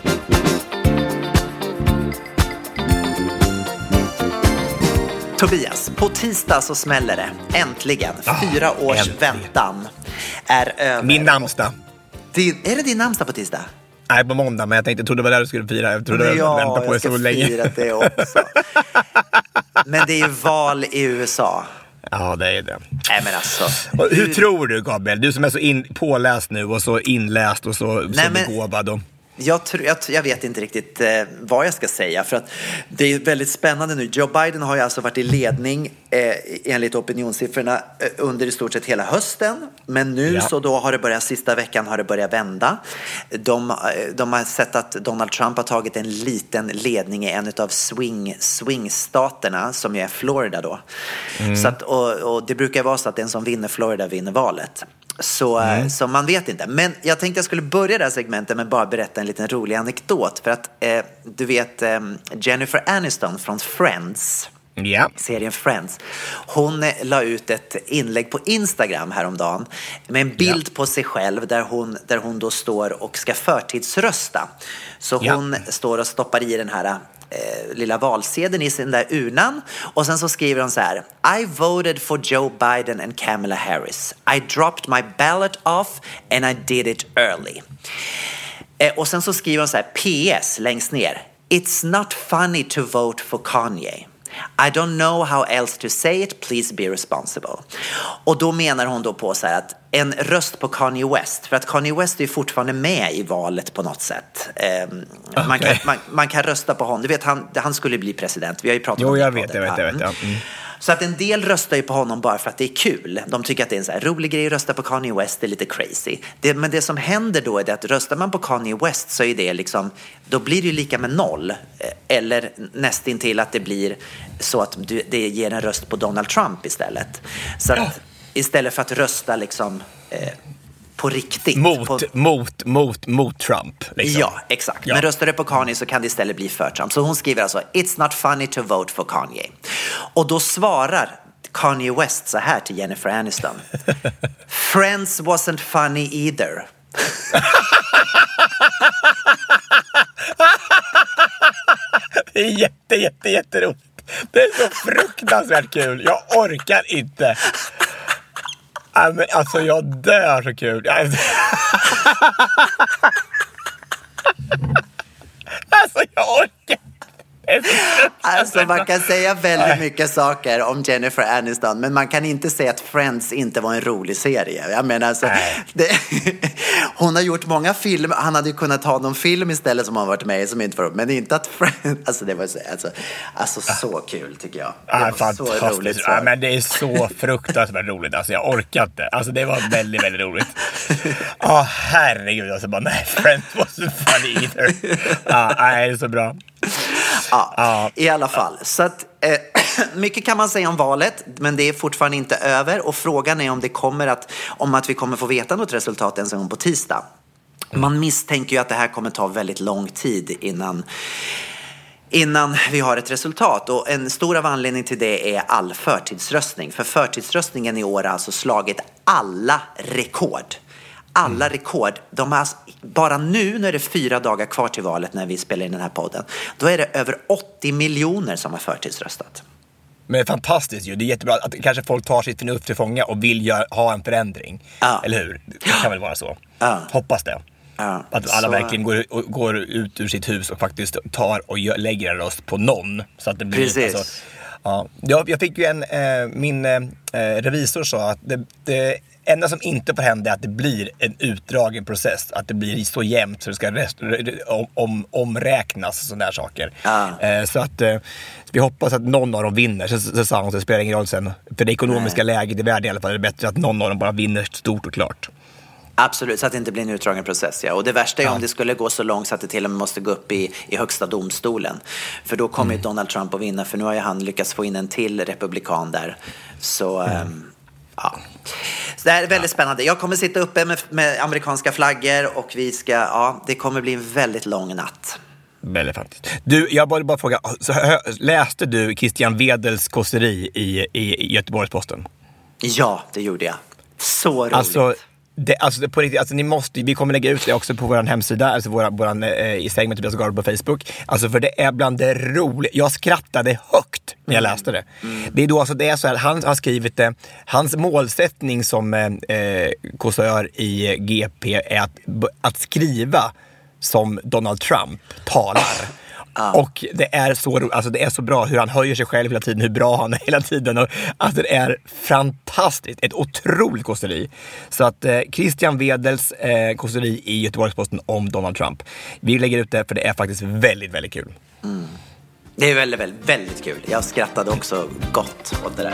Tobias, på tisdag så smäller det. Äntligen. 4 års väntan är över. Min namnsdag. Är det din namnsdag på tisdag? Nej, på måndag, men jag trodde det var där du skulle fira. Jag trodde jag vänta på det så länge. Ja, jag ska fira det också. Men det är ju val i USA. Ja, det är det. Nej, men alltså. Hur tror du, Gabriel? Du som är så påläst nu och så inläst och så begåvad. Jag vet inte riktigt vad jag ska säga, för att det är väldigt spännande nu. Joe Biden har ju alltså varit i ledning enligt opinionssiffrorna under i stort sett hela hösten. Men nu så då har det börjat, sista veckan har det börjat vända. De har sett att Donald Trump har tagit en liten ledning i en av swingstaterna som ju är Florida då. Så att, och det brukar vara så att den som vinner Florida vinner valet. Så man vet inte. Men jag tänkte jag skulle börja det här segmentet med bara berätta en liten rolig anekdot. För att du vet Jennifer Aniston från Friends. Ja. Serien Friends. Hon la ut ett inlägg på Instagram häromdagen med en bild på sig själv där hon då står och ska förtidsrösta. Så hon står och stoppar i den här lilla valsedeln i sin där urnan, och sen så skriver hon så här: I voted for Joe Biden and Kamala Harris. I dropped my ballot off and I did it early. Och sen så skriver hon så här, PS längst ner: It's not funny to vote for Kanye. I don't know how else to say it, please be responsible. Och då menar hon då på så här att en röst på Kanye West, för att Kanye West är ju fortfarande med i valet på något sätt. Man kan rösta på honom. Du vet, han skulle bli president. Vi har ju pratat om det. Jag vet. Ja. Så att en del röstar ju på honom bara för att det är kul. De tycker att det är en så här rolig grej att rösta på Kanye West, det är lite crazy. Men det som händer då är det att röstar man på Kanye West så är det liksom, då blir det ju lika med 0. Eller nästintill att det blir så att det ger en röst på Donald Trump istället. Så att istället för att rösta liksom på riktigt. Mot Trump. Liksom. Ja, exakt. Ja. Men röstar du på Kanye så kan det istället bli för Trump. Så hon skriver alltså: It's not funny to vote for Kanye. Och då svarar Kanye West så här till Jennifer Aniston: Friends wasn't funny either. Det är jätteroligt. Det är så fruktansvärt kul. Jag orkar inte. Men alltså jag dör så kul. Alltså jag orkar. Alltså man kan säga väldigt mycket saker om Jennifer Aniston, men man kan inte säga att Friends inte var en rolig serie. Jag menar alltså, hon har gjort många filmer. Han hade ju kunnat ha någon film istället som han varit med i som inte var, men inte att Friends, alltså det var så kul tycker jag. Det var så roligt. Men det är så fruktansvärt roligt. Alltså jag orkar inte. Alltså det var väldigt, väldigt roligt. Herregud, alltså bara nej, Friends wasn't funny either. Nej, det är så bra. Ja, i alla fall. Så att, mycket kan man säga om valet, men det är fortfarande inte över. Och frågan är om att vi kommer få veta något resultat ens en gång på tisdag. Man misstänker ju att det här kommer ta väldigt lång tid innan vi har ett resultat. Och en stor av anledning till det är all förtidsröstning. För förtidsröstningen i år har alltså slagit alla rekord. Alla rekord. De har bara nu när det är 4 dagar kvar till valet när vi spelar in den här podden, då är det över 80 miljoner som har förtidsröstat. Men fantastiskt ju. Det är jättebra att kanske folk tar sitt förnuft till fånga och vill ha en förändring. Eller hur? Det kan väl vara så. Hoppas det. Att alla verkligen går ut ur sitt hus och faktiskt tar och lägger en röst på någon. Så att det blir, precis. Alltså, jag fick ju min revisor sa att det enda som inte får hända är att det blir en utdragen process. Att det blir så jämnt så det ska omräknas och sådana där saker. Så att vi hoppas att någon av dem vinner. Så sa hon, det spelar ingen roll sen. För det ekonomiska läget i världen i alla fall är det bättre att någon av dem bara vinner stort och klart. Absolut, så att det inte blir en utdragen process. Ja. Och det värsta är om det skulle gå så långt så att det till och med måste gå upp i högsta domstolen. För då kommer ju Donald Trump att vinna. För nu har ju han lyckats få in en till republikan där. Så så det här är väldigt spännande. Jag kommer sitta uppe med amerikanska flaggor och det kommer bli en väldigt lång natt. Väldigt fantastiskt. Du, jag bara fråga, läste du Christian Wedels kåseri i Göteborgs-Posten? Ja, det gjorde jag. Så roligt. På riktigt, ni måste, vi kommer lägga ut det också på vår hemsida, alltså våran i Säng med Tobias Gard på Facebook. Alltså för det är bland det roliga. Jag skrattade högt när jag läste det. Det är då alltså det är så här, han har skrivit det. Hans målsättning som kåsör i GP är att skriva som Donald Trump talar. Och det är så bra hur han höjer sig själv hela tiden, hur bra han är hela tiden. Och, alltså det är fantastiskt, ett otroligt kåseri. Så att Christian Wedels kåseri i Göteborgs-Posten om Donald Trump. Vi lägger ut det för det är faktiskt väldigt, väldigt kul. Det är väldigt, väldigt, väldigt kul. Jag skrattade också gott åt det där.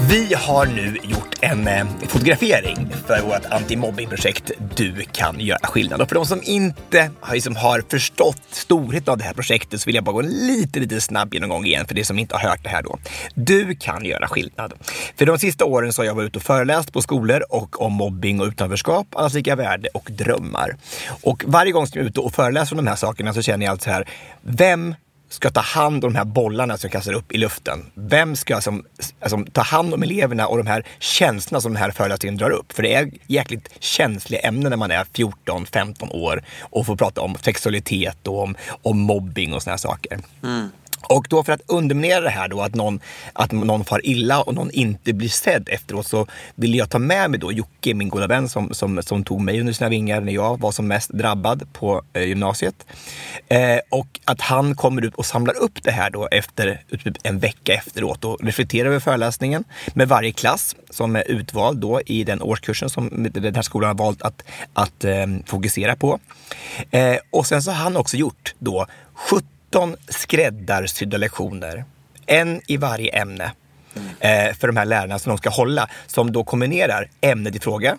Vi har nu gjort en fotografering för vårt antimobbingprojekt Du kan göra skillnad. Och för de som inte har förstått storheten av det här projektet så vill jag bara gå en lite snabb genomgång igen för det som inte har hört det här då. Du kan göra skillnad. För de sista åren så har jag varit ute och föreläst på skolor och om mobbing och utanförskap, allas lika värde och drömmar. Och varje gång som jag är ute och föreläser om de här sakerna så känner jag alltså här, vem ska ta hand om de här bollarna som kastar upp i luften? Vem ska ta hand om eleverna och de här känslorna som den här föreläsningen drar upp? För det är jäkligt känsliga ämnen när man är 14-15 år och får prata om sexualitet och om mobbing och såna här saker. Och då för att underminera det här då, att någon far illa och någon inte blir sedd efteråt, så vill jag ta med mig då Jocke, min goda vän som tog mig under sina vingar när jag var som mest drabbad på gymnasiet. Och att han kommer ut och samlar upp det här då efter en vecka efteråt och reflekterar över föreläsningen med varje klass som är utvald då i den årskursen som den här skolan har valt att fokusera på. Och sen så har han också gjort då 17 skräddarsydda lektioner, en i varje ämne för de här lärarna som de ska hålla, som då kombinerar ämnet i fråga,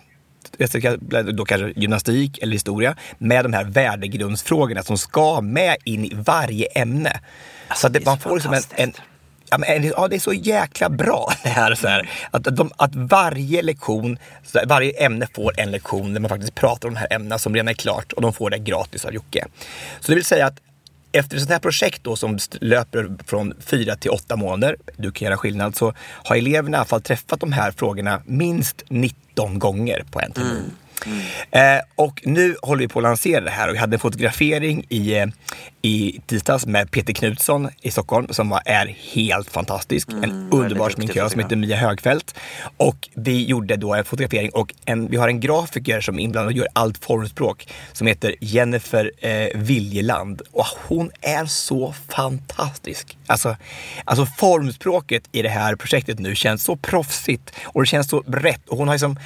då kanske gymnastik eller historia, med de här värdegrundsfrågorna som ska med in i varje ämne. Alltså, så att man får liksom det är så jäkla bra det här, så här att varje lektion, varje ämne får en lektion där man faktiskt pratar om de här ämnena som redan är klart, och de får det gratis av Jocke. Så det vill säga att efter ett sånt här projekt då, som löper från 4 till 8 månader, Du kan göra skillnad, så har eleverna i alla fall träffat de här frågorna minst 19 gånger på en termin. Och nu håller vi på att lansera det här, och vi hade en fotografering i tisdags med Peter Knutsson i Stockholm som är helt fantastisk. En underbar sminkör som heter Mia Högfeldt. Och vi gjorde då en fotografering, och vi har en grafiker som inblandad och gör allt formspråk som heter Jennifer Viljeland, och hon är så fantastisk. Alltså formspråket i det här projektet nu känns så proffsigt och det känns så rätt, och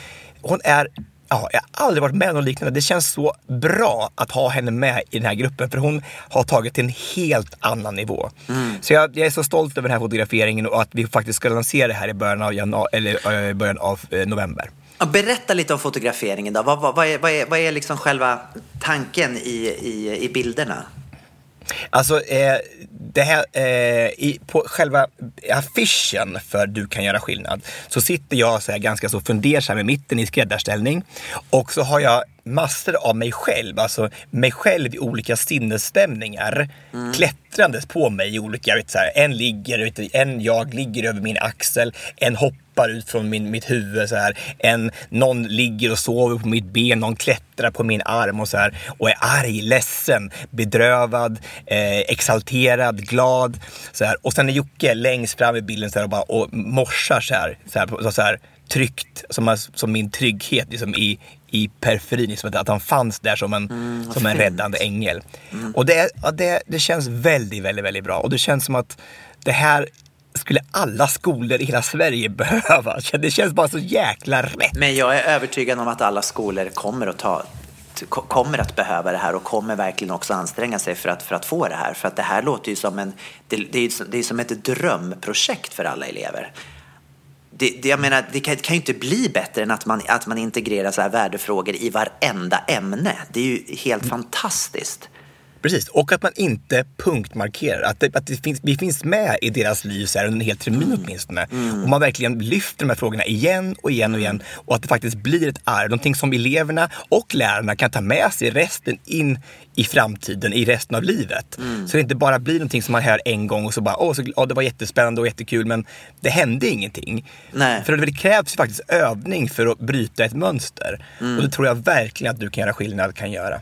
jag har aldrig varit med om något liknande. Det känns så bra att ha henne med i den här gruppen, för hon har tagit till en helt annan nivå. Så jag är så stolt över den här fotograferingen, och att vi faktiskt ska lansera det här i början av november. Berätta lite om fotograferingen då. Vad är liksom själva tanken i bilderna? Alltså det här på själva affischen för Du kan göra skillnad, så sitter jag så här ganska så fundersam i mitten i skräddarställning, och så har jag massor av mig själv i olika sinnesstämningar klättrandes på mig i olika, jag ligger över min axel, en hoppar ut från mitt huvud så här, någon ligger och sover på mitt ben, någon klättrar på min arm och så här, och är arg, ledsen, bedrövad, exalterad, glad så här. Och sen är Jocke längst fram i bilden så här, och morsar så här tryggt, som min trygghet liksom i periferin, liksom att han fanns där som en räddande ängel. Och det känns väldigt, väldigt, väldigt bra, och det känns som att det här skulle alla skolor i hela Sverige behöva. Det känns bara så jäkla rätt. Men jag är övertygad om att alla skolor kommer att behöva det här, och kommer verkligen också anstränga sig för att få det här. För att det här låter ju som det är som ett drömprojekt för alla elever. Jag menar, det kan ju inte bli bättre än att man integrerar så här värdefrågor i varenda ämne. Det är ju helt fantastiskt. Precis, och att man inte punktmarkerar, att vi finns med i deras liv så här under en hel termin åtminstone. Och man verkligen lyfter de här frågorna igen och igen och igen, och att det faktiskt blir ett arv, någonting som eleverna och lärarna kan ta med sig resten in i framtiden, i resten av livet. Så det inte bara blir någonting som man hör en gång och så bara, det var jättespännande och jättekul, men det hände ingenting. Nej. För det krävs faktiskt övning för att bryta ett mönster. Och det tror jag verkligen att Du kan göra skillnad kan göra.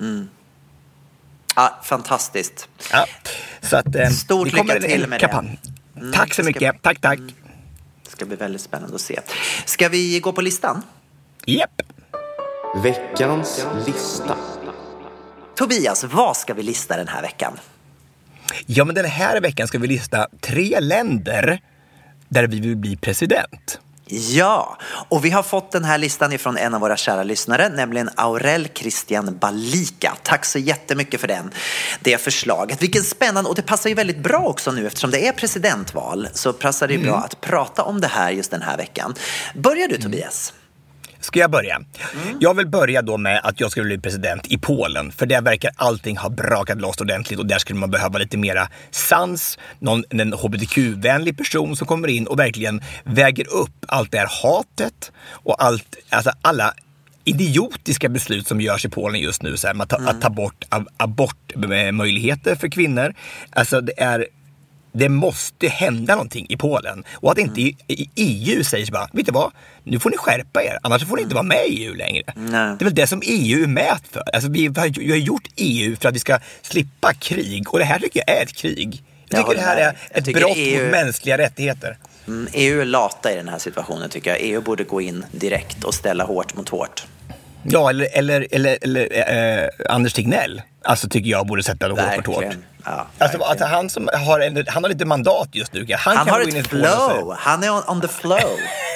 Ja, fantastiskt. Ja, så att, stort lycka till med kampanj. Tack så mycket. Tack. Det ska bli väldigt spännande att se. Ska vi gå på listan? Japp. Veckans lista. Tobias, vad ska vi lista den här veckan? Ja, men den här veckan ska vi lista 3 länder där vi vill bli president. Ja, och vi har fått den här listan ifrån en av våra kära lyssnare, nämligen Aurel Christian Balika. Tack så jättemycket för det förslaget. Vilken spännande, och det passar ju väldigt bra också nu eftersom det är presidentval, så passar det bra att prata om det här just den här veckan. Börjar du, Tobias? Ska jag börja? Jag vill börja då med att jag skulle bli president i Polen. För där verkar allting ha brakat loss ordentligt. Och där skulle man behöva lite mera sans. En hbtq-vänlig person som kommer in och verkligen väger upp allt det här hatet. Och alla idiotiska beslut som görs i Polen just nu. Så här, att ta bort abortmöjligheter för kvinnor. Alltså det måste hända någonting i Polen. Och att inte i EU säger så bara, vet du vad? Nu får ni skärpa er, annars får ni inte vara med i EU längre. Nej. Det är väl det som EU är med för. Alltså, vi har gjort EU för att vi ska slippa krig. Och det här tycker jag är ett krig. Jag tycker det här är ett brott mot mänskliga rättigheter. EU är lata i den här situationen, tycker jag. EU borde gå in direkt och ställa hårt mot hårt. Ja, eller Anders Tegnell. Alltså tycker jag borde sätta det hårt mot hårt. Ja, alltså att han har lite mandat just nu. Han har ett flow. Han är on the flow.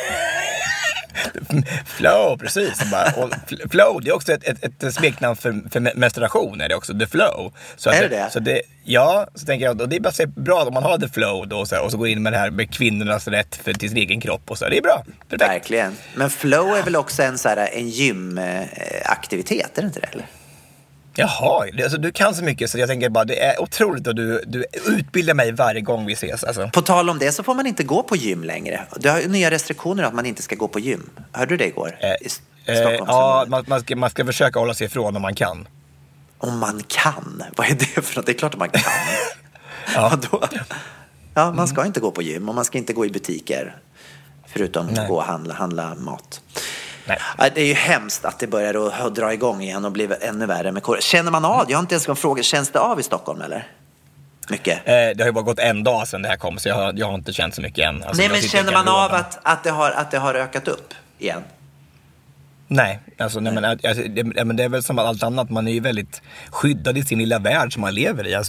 Flow, precis. Och flow, det är också ett smeknamn för menstruation, är det också, the flow. Så är det? Så det, ja, så tänker jag, och det är bara så bra om man har the flow då, och så går in med det här med kvinnornas rätt till sin egen kropp och så. Det är bra. Perfekt. Verkligen. Men flow är väl också en gymaktivitet, är det inte det, eller? Jaha, alltså, du kan så mycket så jag tänker bara, det är otroligt och du utbildar mig varje gång vi ses. Alltså. På tal om det så får man inte gå på gym längre. Det har ju nya restriktioner att man inte ska gå på gym. Hörde du det igår? I Stockholm? Ja, man ska försöka hålla sig ifrån om man kan. Om man kan? Vad är det för något? Det är klart att man kan. Ja. Ja, man ska inte gå på gym och man ska inte gå i butiker. Förutom att gå och handla mat. Nej. Det är ju hemskt att det börjar att dra igång igen och bli ännu värre med corona. Känner man av? Jag har inte ens en fråga. Känns det av i Stockholm eller? Mycket? Det har ju bara gått en dag sedan det här kom, så jag har inte känt så mycket än. Alltså, nej, men känner man av att det har ökat upp igen? Nej, alltså, men det är väl som allt annat. Man är ju väldigt skyddad i sin lilla värld som man lever i. Alltså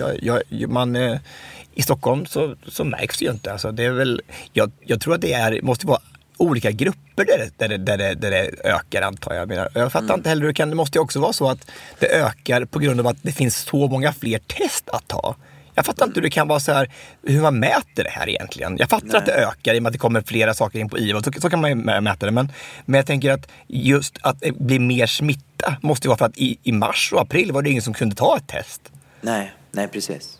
i Stockholm så märks det ju inte. Alltså, det är väl, jag tror att måste vara olika grupper där det ökar, antar jag. Jag fattar inte heller det måste ju också vara så att det ökar på grund av att det finns så många fler test att ta. Jag fattar inte hur det kan vara så här, hur man mäter det här egentligen. Jag fattar att det ökar i och med att det kommer flera saker in på IVA, så kan man ju mäta det. Men jag tänker att just att det blir mer smitta måste ju vara för att i mars och april var det ingen som kunde ta ett test. Nej, precis.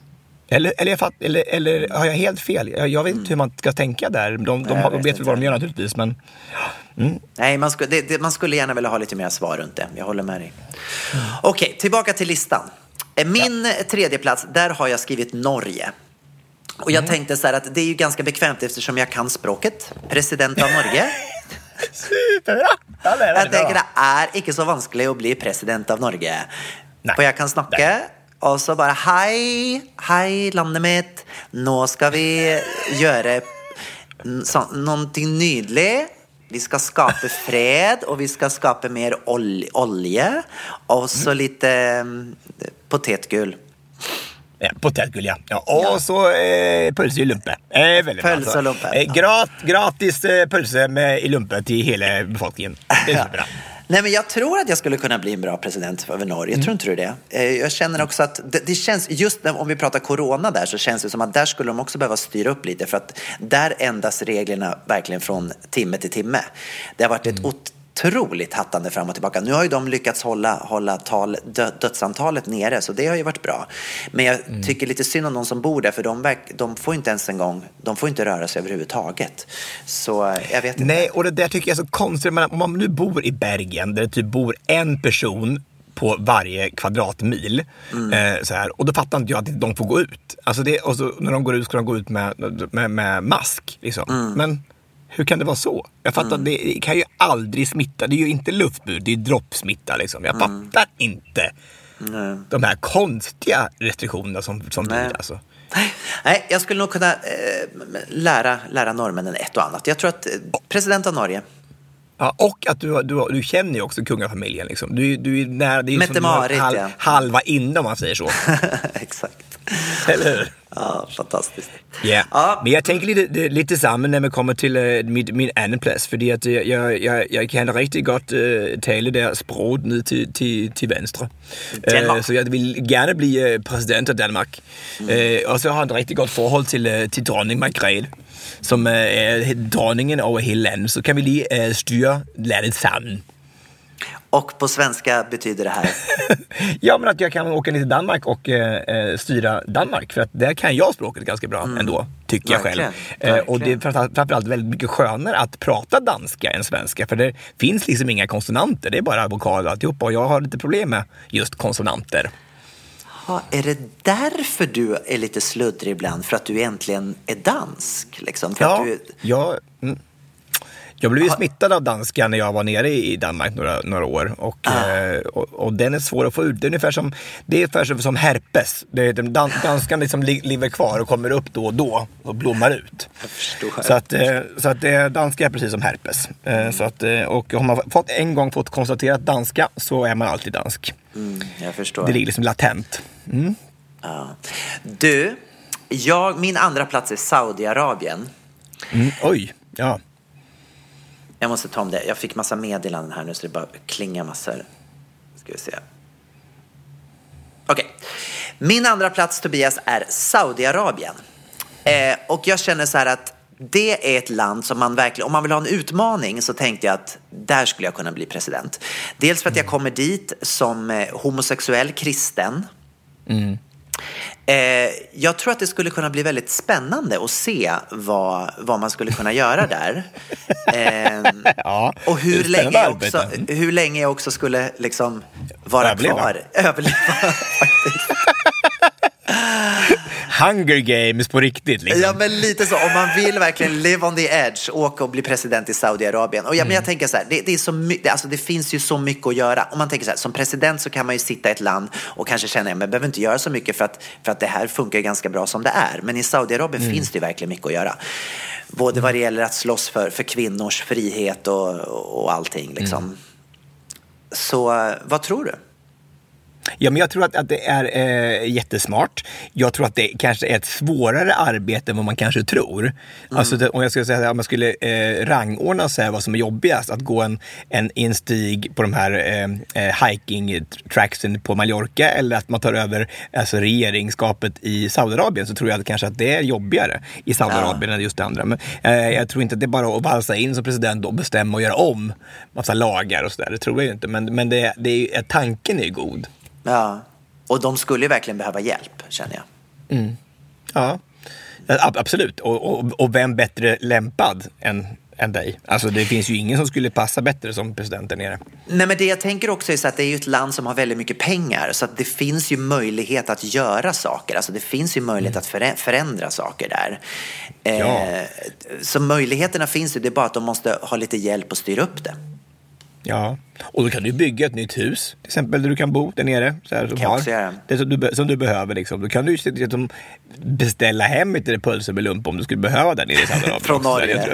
Eller har jag helt fel? Jag vet inte hur man ska tänka där. De vet väl vad de gör naturligtvis, men... Nej, man skulle gärna vilja ha lite mer svar runt det. Jag håller med dig. Okej, tillbaka till listan. Min tredje plats, där har jag skrivit Norge. Och jag tänkte så här att det är ju ganska bekvämt eftersom jag kan språket. President av Norge. Superbra! Jag tänker det är inte så vanskligt att bli president av Norge. Nej. För jag kan snacka... Och så bara, hej landet mitt, nu ska vi göra någonting nydligt. Vi ska skapa fred och vi ska skapa mer olja och så lite potetgull. Ja, potetgull, ja. Och så pölse i lumpe. Pölse och lumpe. Gratis pölse i lumpe till hela befolkningen. Det är bra. Nej, men jag tror att jag skulle kunna bli en bra president över Norge. Jag tror inte du det? Jag känner också att det känns, just om vi pratar corona där, så känns det som att där skulle de också behöva styra upp lite. För att där ändras reglerna verkligen från timme till timme. Det har varit ett otroligt hattande fram och tillbaka. Nu har ju de lyckats hålla dödsantalet nere, så det har ju varit bra. Men jag tycker lite synd om de som bor där, för de får inte ens en gång, de får inte röra sig överhuvudtaget. Så jag vet inte. Nej, och det där tycker jag är så konstigt. Om man nu bor i Bergen, där det typ bor en person på varje kvadratmil så här, och då fattar inte jag att de får gå ut. Alltså och så, när de går ut ska de gå ut med mask liksom. Men hur kan det vara så? Jag fattar att det kan ju aldrig smitta. Det är ju inte luftbud, det är droppsmitta liksom. Jag fattar inte de här konstiga restriktionerna som blir alltså. Nej, jag skulle nog kunna lära norrmännen ett och annat. Jag tror att president av Norge. Ja, och att du känner ju också kungafamiljen liksom. Du är nära, det är ju som halva inne om man säger så. Exakt. Eller hur? Ja, fantastiskt. Yeah. Ja. Men jag tänker lite samma när man kommer till min andra plats, för att jag kan riktigt gott tala det språk nu till vänster. Så jag vill gärna bli president av Danmark. Och så har jag ett riktigt gott förhåll till dronning Margrethe, som är dronningen över hela landet. Så kan vi styra landet samman. Och på svenska betyder det här? Ja, men att jag kan åka ner till Danmark och styra Danmark. För att där kan jag språket ganska bra ändå, tycker jag själv. Och det är framförallt väldigt mycket skönare att prata danska än svenska. För det finns liksom inga konsonanter, det är bara vokaler och alltihopa. Och jag har lite problem med just konsonanter. Ja, är det därför du är lite sluddrig ibland? För att du egentligen är dansk? Liksom? För att du... Jag blev ju smittad av danska när jag var nere i Danmark några år. Och den är svår att få ut. Det är ungefär som herpes. Danskan liksom lever kvar och kommer upp då och då och blommar ut. Jag förstår. Så att danska är precis som herpes. Och har man en gång fått konstaterat danska, så är man alltid dansk. Jag förstår. Det ligger liksom latent. Ja. Du, min andra plats är Saudiarabien. Oj, ja. Jag måste ta om det. Jag fick massa meddelanden här nu så det bara klingar massor. Ska vi se. Okej. Min andra plats, Tobias, är Saudiarabien. Och jag känner så här att det är ett land som man verkligen, om man vill ha en utmaning, så tänkte jag att där skulle jag kunna bli president. Dels för att jag kommer dit som homosexuell kristen. Jag tror att det skulle kunna bli väldigt spännande att se vad man skulle kunna göra där. Ja, och hur länge jag också skulle liksom vara kvar. Överleva faktiskt. Hunger Games på riktigt liksom. Ja, men lite så. Om man vill verkligen live on the edge, åka och bli president i Saudiarabien. Och men jag tänker så här, det är så alltså det finns ju så mycket att göra. Om man tänker så här, som president så kan man ju sitta i ett land och kanske känna, men behöver inte göra så mycket för att det här funkar ganska bra som det är. Men i Saudiarabien finns det ju verkligen mycket att göra. Både vad det gäller att slåss för kvinnors frihet och allting liksom. Så vad tror du? Ja, men jag tror att det är jättesmart. Jag tror att det kanske är ett svårare arbete än vad man kanske tror. Alltså om jag skulle säga att man skulle rangordna så här vad som är jobbigast, att gå en stig på de här hiking tracksen på Mallorca, eller att man tar över alltså regeringsskapet i Saudiarabien, så tror jag kanske att det är jobbigare i Saudiarabien än just det andra. Men jag tror inte att det är bara att valsa in som president och bestämma och göra om massa lagar och sådär. Det tror jag ju inte. Men tanken är ju god. Ja, och de skulle ju verkligen behöva hjälp, känner jag. Ja, absolut. Och vem bättre lämpad än dig? Alltså det finns ju ingen som skulle passa bättre som president där nere. Nej, men det jag tänker också är så att det är ju ett land som har väldigt mycket pengar, så att det finns ju möjlighet att göra saker. Alltså det finns ju möjlighet att förändra saker där. Så möjligheterna finns ju, det är bara att de måste ha lite hjälp att styra upp det. Ja, och då kan du bygga ett nytt hus till exempel där du kan bo där nere så här, som du behöver liksom. Då kan du liksom beställa hem ett pölse med lump om du skulle behöva där nere i Saudiarabien. Från Norge.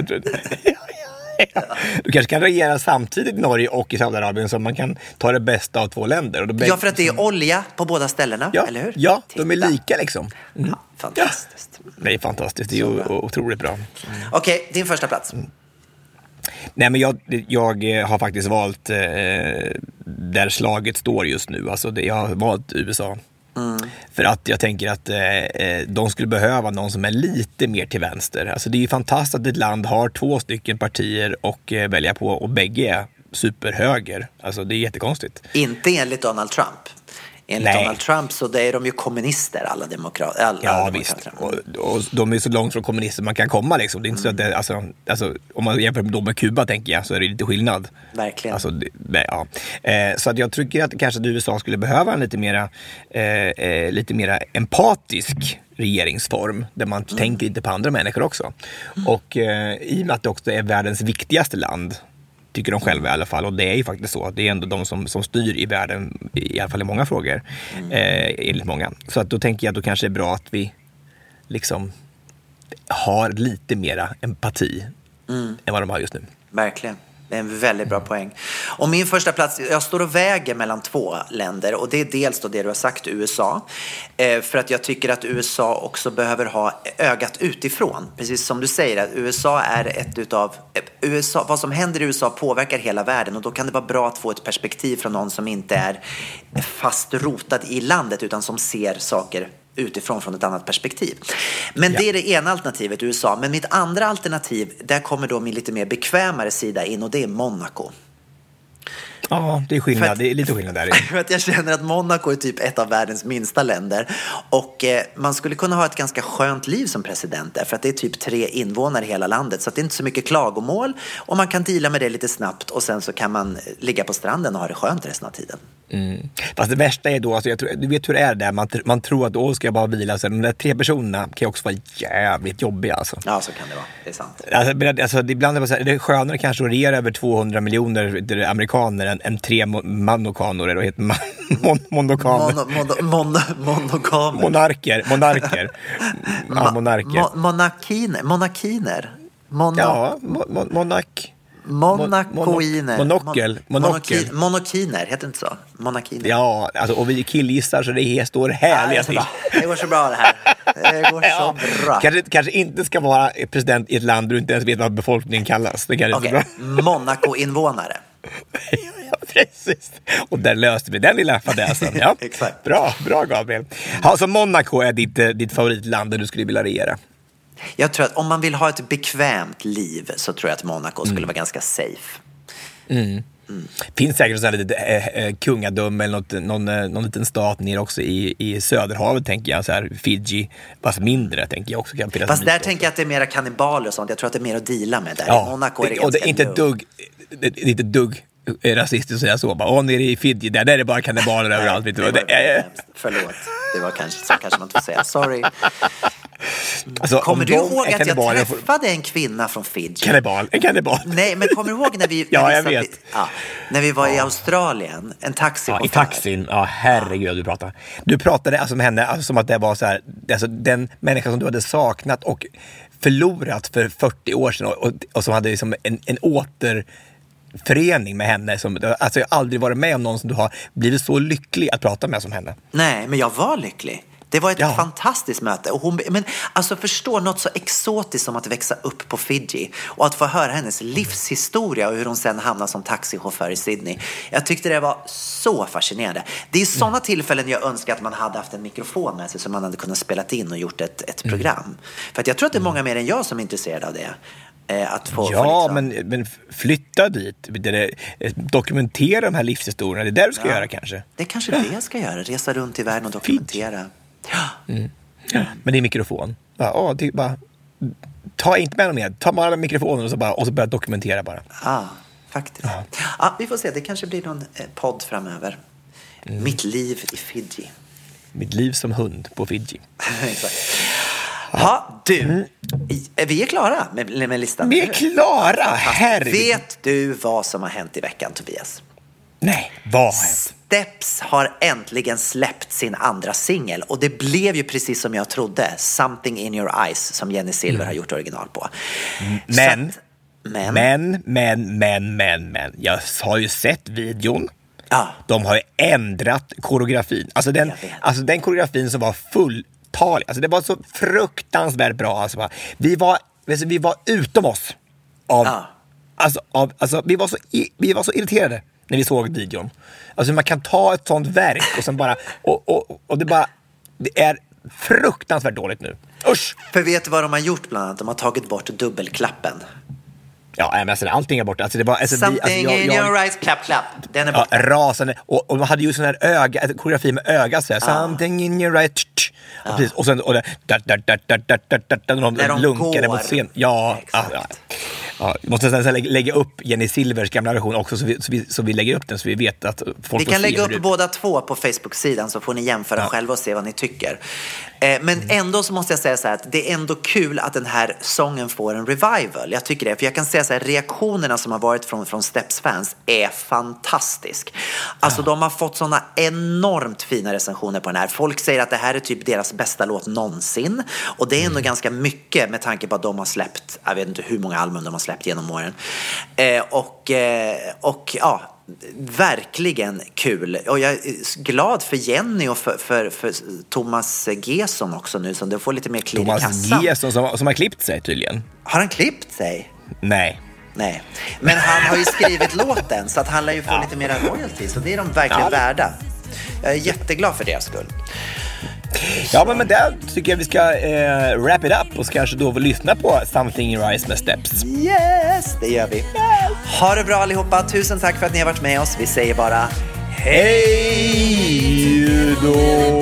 Du kanske kan regera samtidigt i Norge och i Saudiarabien, så man kan ta det bästa av två länder. Och då för att det är olja på båda ställena, eller hur? Ja, de är lika liksom. Ja, fantastiskt. Ja. Det är fantastiskt, det är otroligt bra. Okej, din första plats. Nej, men jag har faktiskt valt där slaget står just nu. Alltså jag har valt USA. För att jag tänker att de skulle behöva någon som är lite mer till vänster. Alltså det är ju fantastiskt att ett land har 2 stycken partier och välja på, och bägge är superhöger. Alltså det är jättekonstigt. Inte enligt Donald Trump. Enligt Donald Trump så är de ju kommunister, alla demokrater. Ja, visst. Och de är så långt från kommunister man kan komma liksom. Det är inte så att det, alltså, om man jämför med Kuba, tänker jag, så är det lite skillnad. Verkligen. Alltså, så att jag tycker att kanske att USA skulle behöva en lite mera empatisk regeringsform där man tänker inte på andra människor också. Och i och med att det också är världens viktigaste land, tycker de själva i alla fall, och det är ju faktiskt så att det är ändå de som styr i världen, i alla fall i många frågor, enligt många. Så att då tänker jag att då kanske är bra att vi liksom har lite mera empati än vad de har just nu. Verkligen. Det är en väldigt bra poäng. Och min första plats, jag står och väger mellan 2 länder. Och det är dels då det du har sagt, USA. För att jag tycker att USA också behöver ha ögat utifrån. Precis som du säger, att USA är ett utav... vad som händer i USA påverkar hela världen. Och då kan det vara bra att få ett perspektiv från någon som inte är fast rotad i landet, utan som ser saker utifrån från ett annat perspektiv. Men det är det ena alternativet, USA. Men mitt andra alternativ, där kommer då min lite mer bekvämare sida in, och det är Monaco. Ja, det är skillnad. Det är lite skillnad där. För att jag känner att Monaco är typ ett av världens minsta länder. Och man skulle kunna ha ett ganska skönt liv som president där. För att det är typ 3 invånare i hela landet. Så att det är inte så mycket klagomål. Och man kan deala med det lite snabbt. Och sen så kan man ligga på stranden och ha det skönt resten av tiden. Fast det värsta är då, alltså du vet hur det är där. Man tror att då ska jag bara vila. Så de där 3 personerna kan ju också vara jävligt jobbiga. Alltså. Ja, så kan det vara. Det är sant. Alltså, ibland är det skönare kanske att regera över 200 miljoner amerikaner än 3 monokaner, eller vad heter monokaner? Monarker. Monarkiner. Monokiner, heter det inte så? Monarkiner. Ja, alltså, och vi killgissar så det står härliga till. Det går så bra det här. Det går så bra. Kanske inte ska vara president i ett land där du inte ens vet vad befolkningen kallas. Det kanske okay. Monaco-invånare. Ja, precis. Och där löste vi den lilla fadäsen. Ja. Exakt. Bra Gabriel. Alltså Monaco är ditt favoritland där du skulle vilja regera. Jag tror att om man vill ha ett bekvämt liv så tror jag att Monaco skulle vara ganska safe. Finns säkert sådana lite kungadöme eller någon liten stat ner också i Söderhavet, tänker jag, så här Fiji, fast mindre, tänker jag också kan finnas. Fast där tänker jag att det är mera kannibaler och sånt. Jag tror att det är mer att deala med där. Ja, I Monaco är det och det ganska är inte dugg rasistiskt att säga så. Bara, nere i Fiji, där är det bara kannibaler överallt. Förlåt, det var kanske man inte får säga. Sorry. Alltså, kommer du ihåg att jag träffade en kvinna från Fiji? En kannibal. Nej, men kommer du ihåg när vi när vi var i Australien, en taxichaufför? Ja, i taxin. Ja, herregud, du pratade alltså med henne alltså, som att det var så här, alltså den människa som du hade saknat och förlorat för 40 år sedan och som hade liksom en återförening med henne som, alltså jag har aldrig varit med om någon som du har blivit så lycklig att prata med som henne. Nej, men jag var lycklig. Det var ett fantastiskt möte. Och men alltså förstå något så exotiskt som att växa upp på Fiji och att få höra hennes livshistoria och hur hon sen hamnade som taxichaufför i Sydney. Jag tyckte det var så fascinerande. Det är sådana tillfällen jag önskar att man hade haft en mikrofon med sig som man hade kunnat spela in och gjort ett program. För att jag tror att det är många mer än jag som är intresserade av det. Att få men flytta dit, dokumentera de här livshistorierna. Det är det du ska göra kanske. Det är kanske det jag ska göra, resa runt i världen och dokumentera. Men det är mikrofon. Ta inte med dem mer. Ta bara med mikrofonen och så börja dokumentera bara. Faktiskt. Vi får se, det kanske blir någon podd framöver. Mitt liv i Fiji. Mitt liv som hund på Fiji. Exakt. Ja, du. Vi är klara med listan. Vi är klara, herregud. Vet du vad som har hänt i veckan, Tobias? Nej, vad har hänt? Steps har äntligen släppt sin andra singel. Och det blev ju precis som jag trodde. Something in your eyes, som Jenny Silver har gjort original på. Men. Jag har ju sett videon. De har ju ändrat koreografin. Alltså den koreografin som var fulltalig. Alltså det var så fruktansvärt bra. Alltså, vi var utom oss. Vi var så irriterade när vi såg videon. Alltså man kan ta ett sånt verk och sen bara och det är fruktansvärt dåligt nu. Usch! För vet du vad de har gjort bland annat? De har tagit bort dubbelklappen. Ja, men alltså allting är borta. Alltså det var something in your eyes, klapp. Den är borta. Ja, rasande. Och man hade ju sån här koreografi med öga så här. Something in your eyes. Och precis. Och sen och de lunkade mot scen. Ja. Måste sen lägga upp Jenny Silvers gamla version också så vi lägger upp den så vi vet att folk vi kan lägga upp båda två på Facebook-sidan så får ni jämföra själva och se vad ni tycker. Men ändå så måste jag säga så här att det är ändå kul att den här sången får en revival. Jag tycker det, för jag kan säga så här, reaktionerna som har varit från Steps fans är fantastisk. Alltså de har fått såna enormt fina recensioner på den här. Folk säger att det här är typ deras bästa låt någonsin. Och det är ändå ganska mycket med tanke på att de har släppt, jag vet inte hur många album de har släppt genom åren. Och ja, verkligen kul. Och jag är glad för Jenny och för Thomas Gesson också nu, som det får lite mer klirr i kassan. Thomas Gesson som har klippt sig tydligen. Har han klippt sig? Nej. Men han har ju skrivit låten, så att han lär ju få lite mer royalties, så det är de verkligen värda. Jag är jätteglad för deras skull. Ja, men där tycker jag vi ska wrap it up och kanske då lyssna på Something in Your Eyes med Steps. Yes, det gör vi. Ha det bra allihopa. Tusen tack för att ni har varit med oss. Vi säger bara hej då.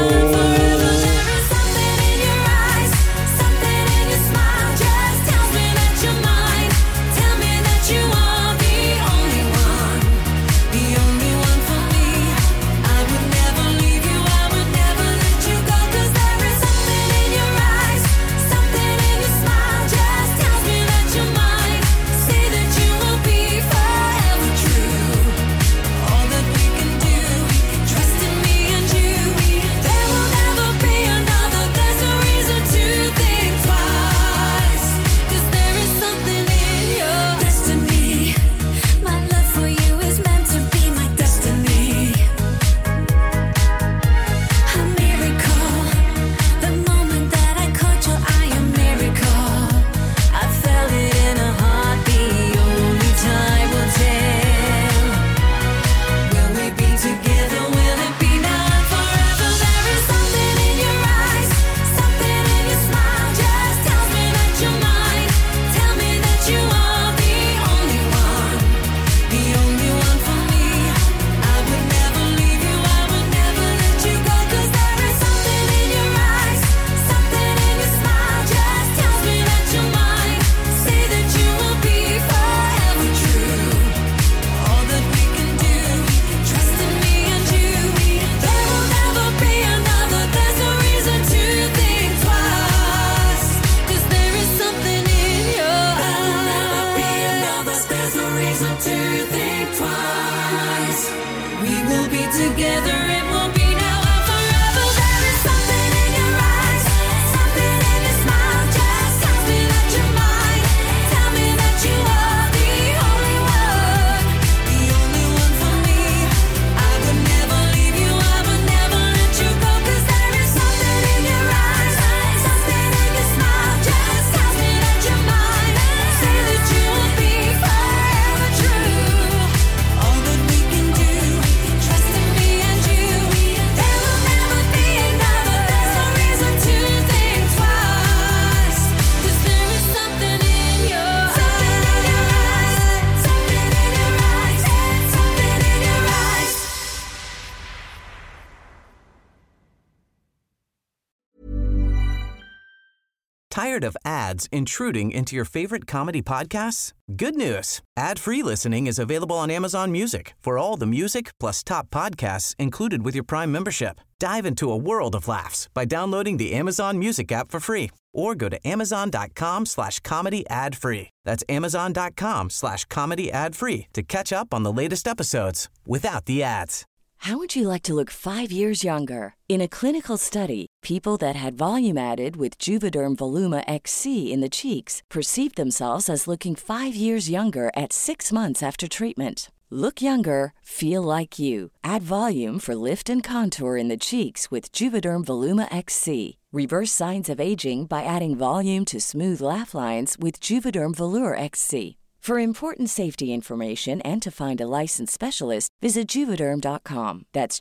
Tired of ads intruding into your favorite comedy podcasts? Good news. Ad-free listening is available on Amazon Music for all the music plus top podcasts included with your Prime membership. Dive into a world of laughs by downloading the Amazon Music app for free or go to amazon.com/comedy ad-free. That's amazon.com/comedy ad-free to catch up on the latest episodes without the ads. How would you like to look 5 years younger? In a clinical study, people that had volume added with Juvederm Voluma XC in the cheeks perceived themselves as looking 5 years younger at 6 months after treatment. Look younger, feel like you. Add volume for lift and contour in the cheeks with Juvederm Voluma XC. Reverse signs of aging by adding volume to smooth laugh lines with Juvederm Volure XC. For important safety information and to find a licensed specialist, visit Juvederm.com. That's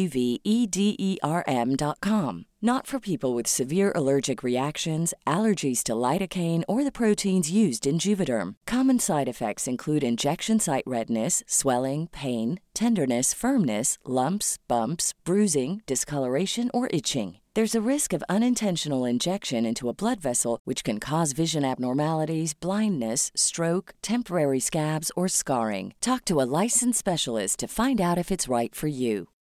JUVEDERM.com. Not for people with severe allergic reactions, allergies to lidocaine, or the proteins used in Juvederm. Common side effects include injection site redness, swelling, pain, tenderness, firmness, lumps, bumps, bruising, discoloration, or itching. There's a risk of unintentional injection into a blood vessel, which can cause vision abnormalities, blindness, stroke, temporary scabs, or scarring. Talk to a licensed specialist to find out if it's right for you.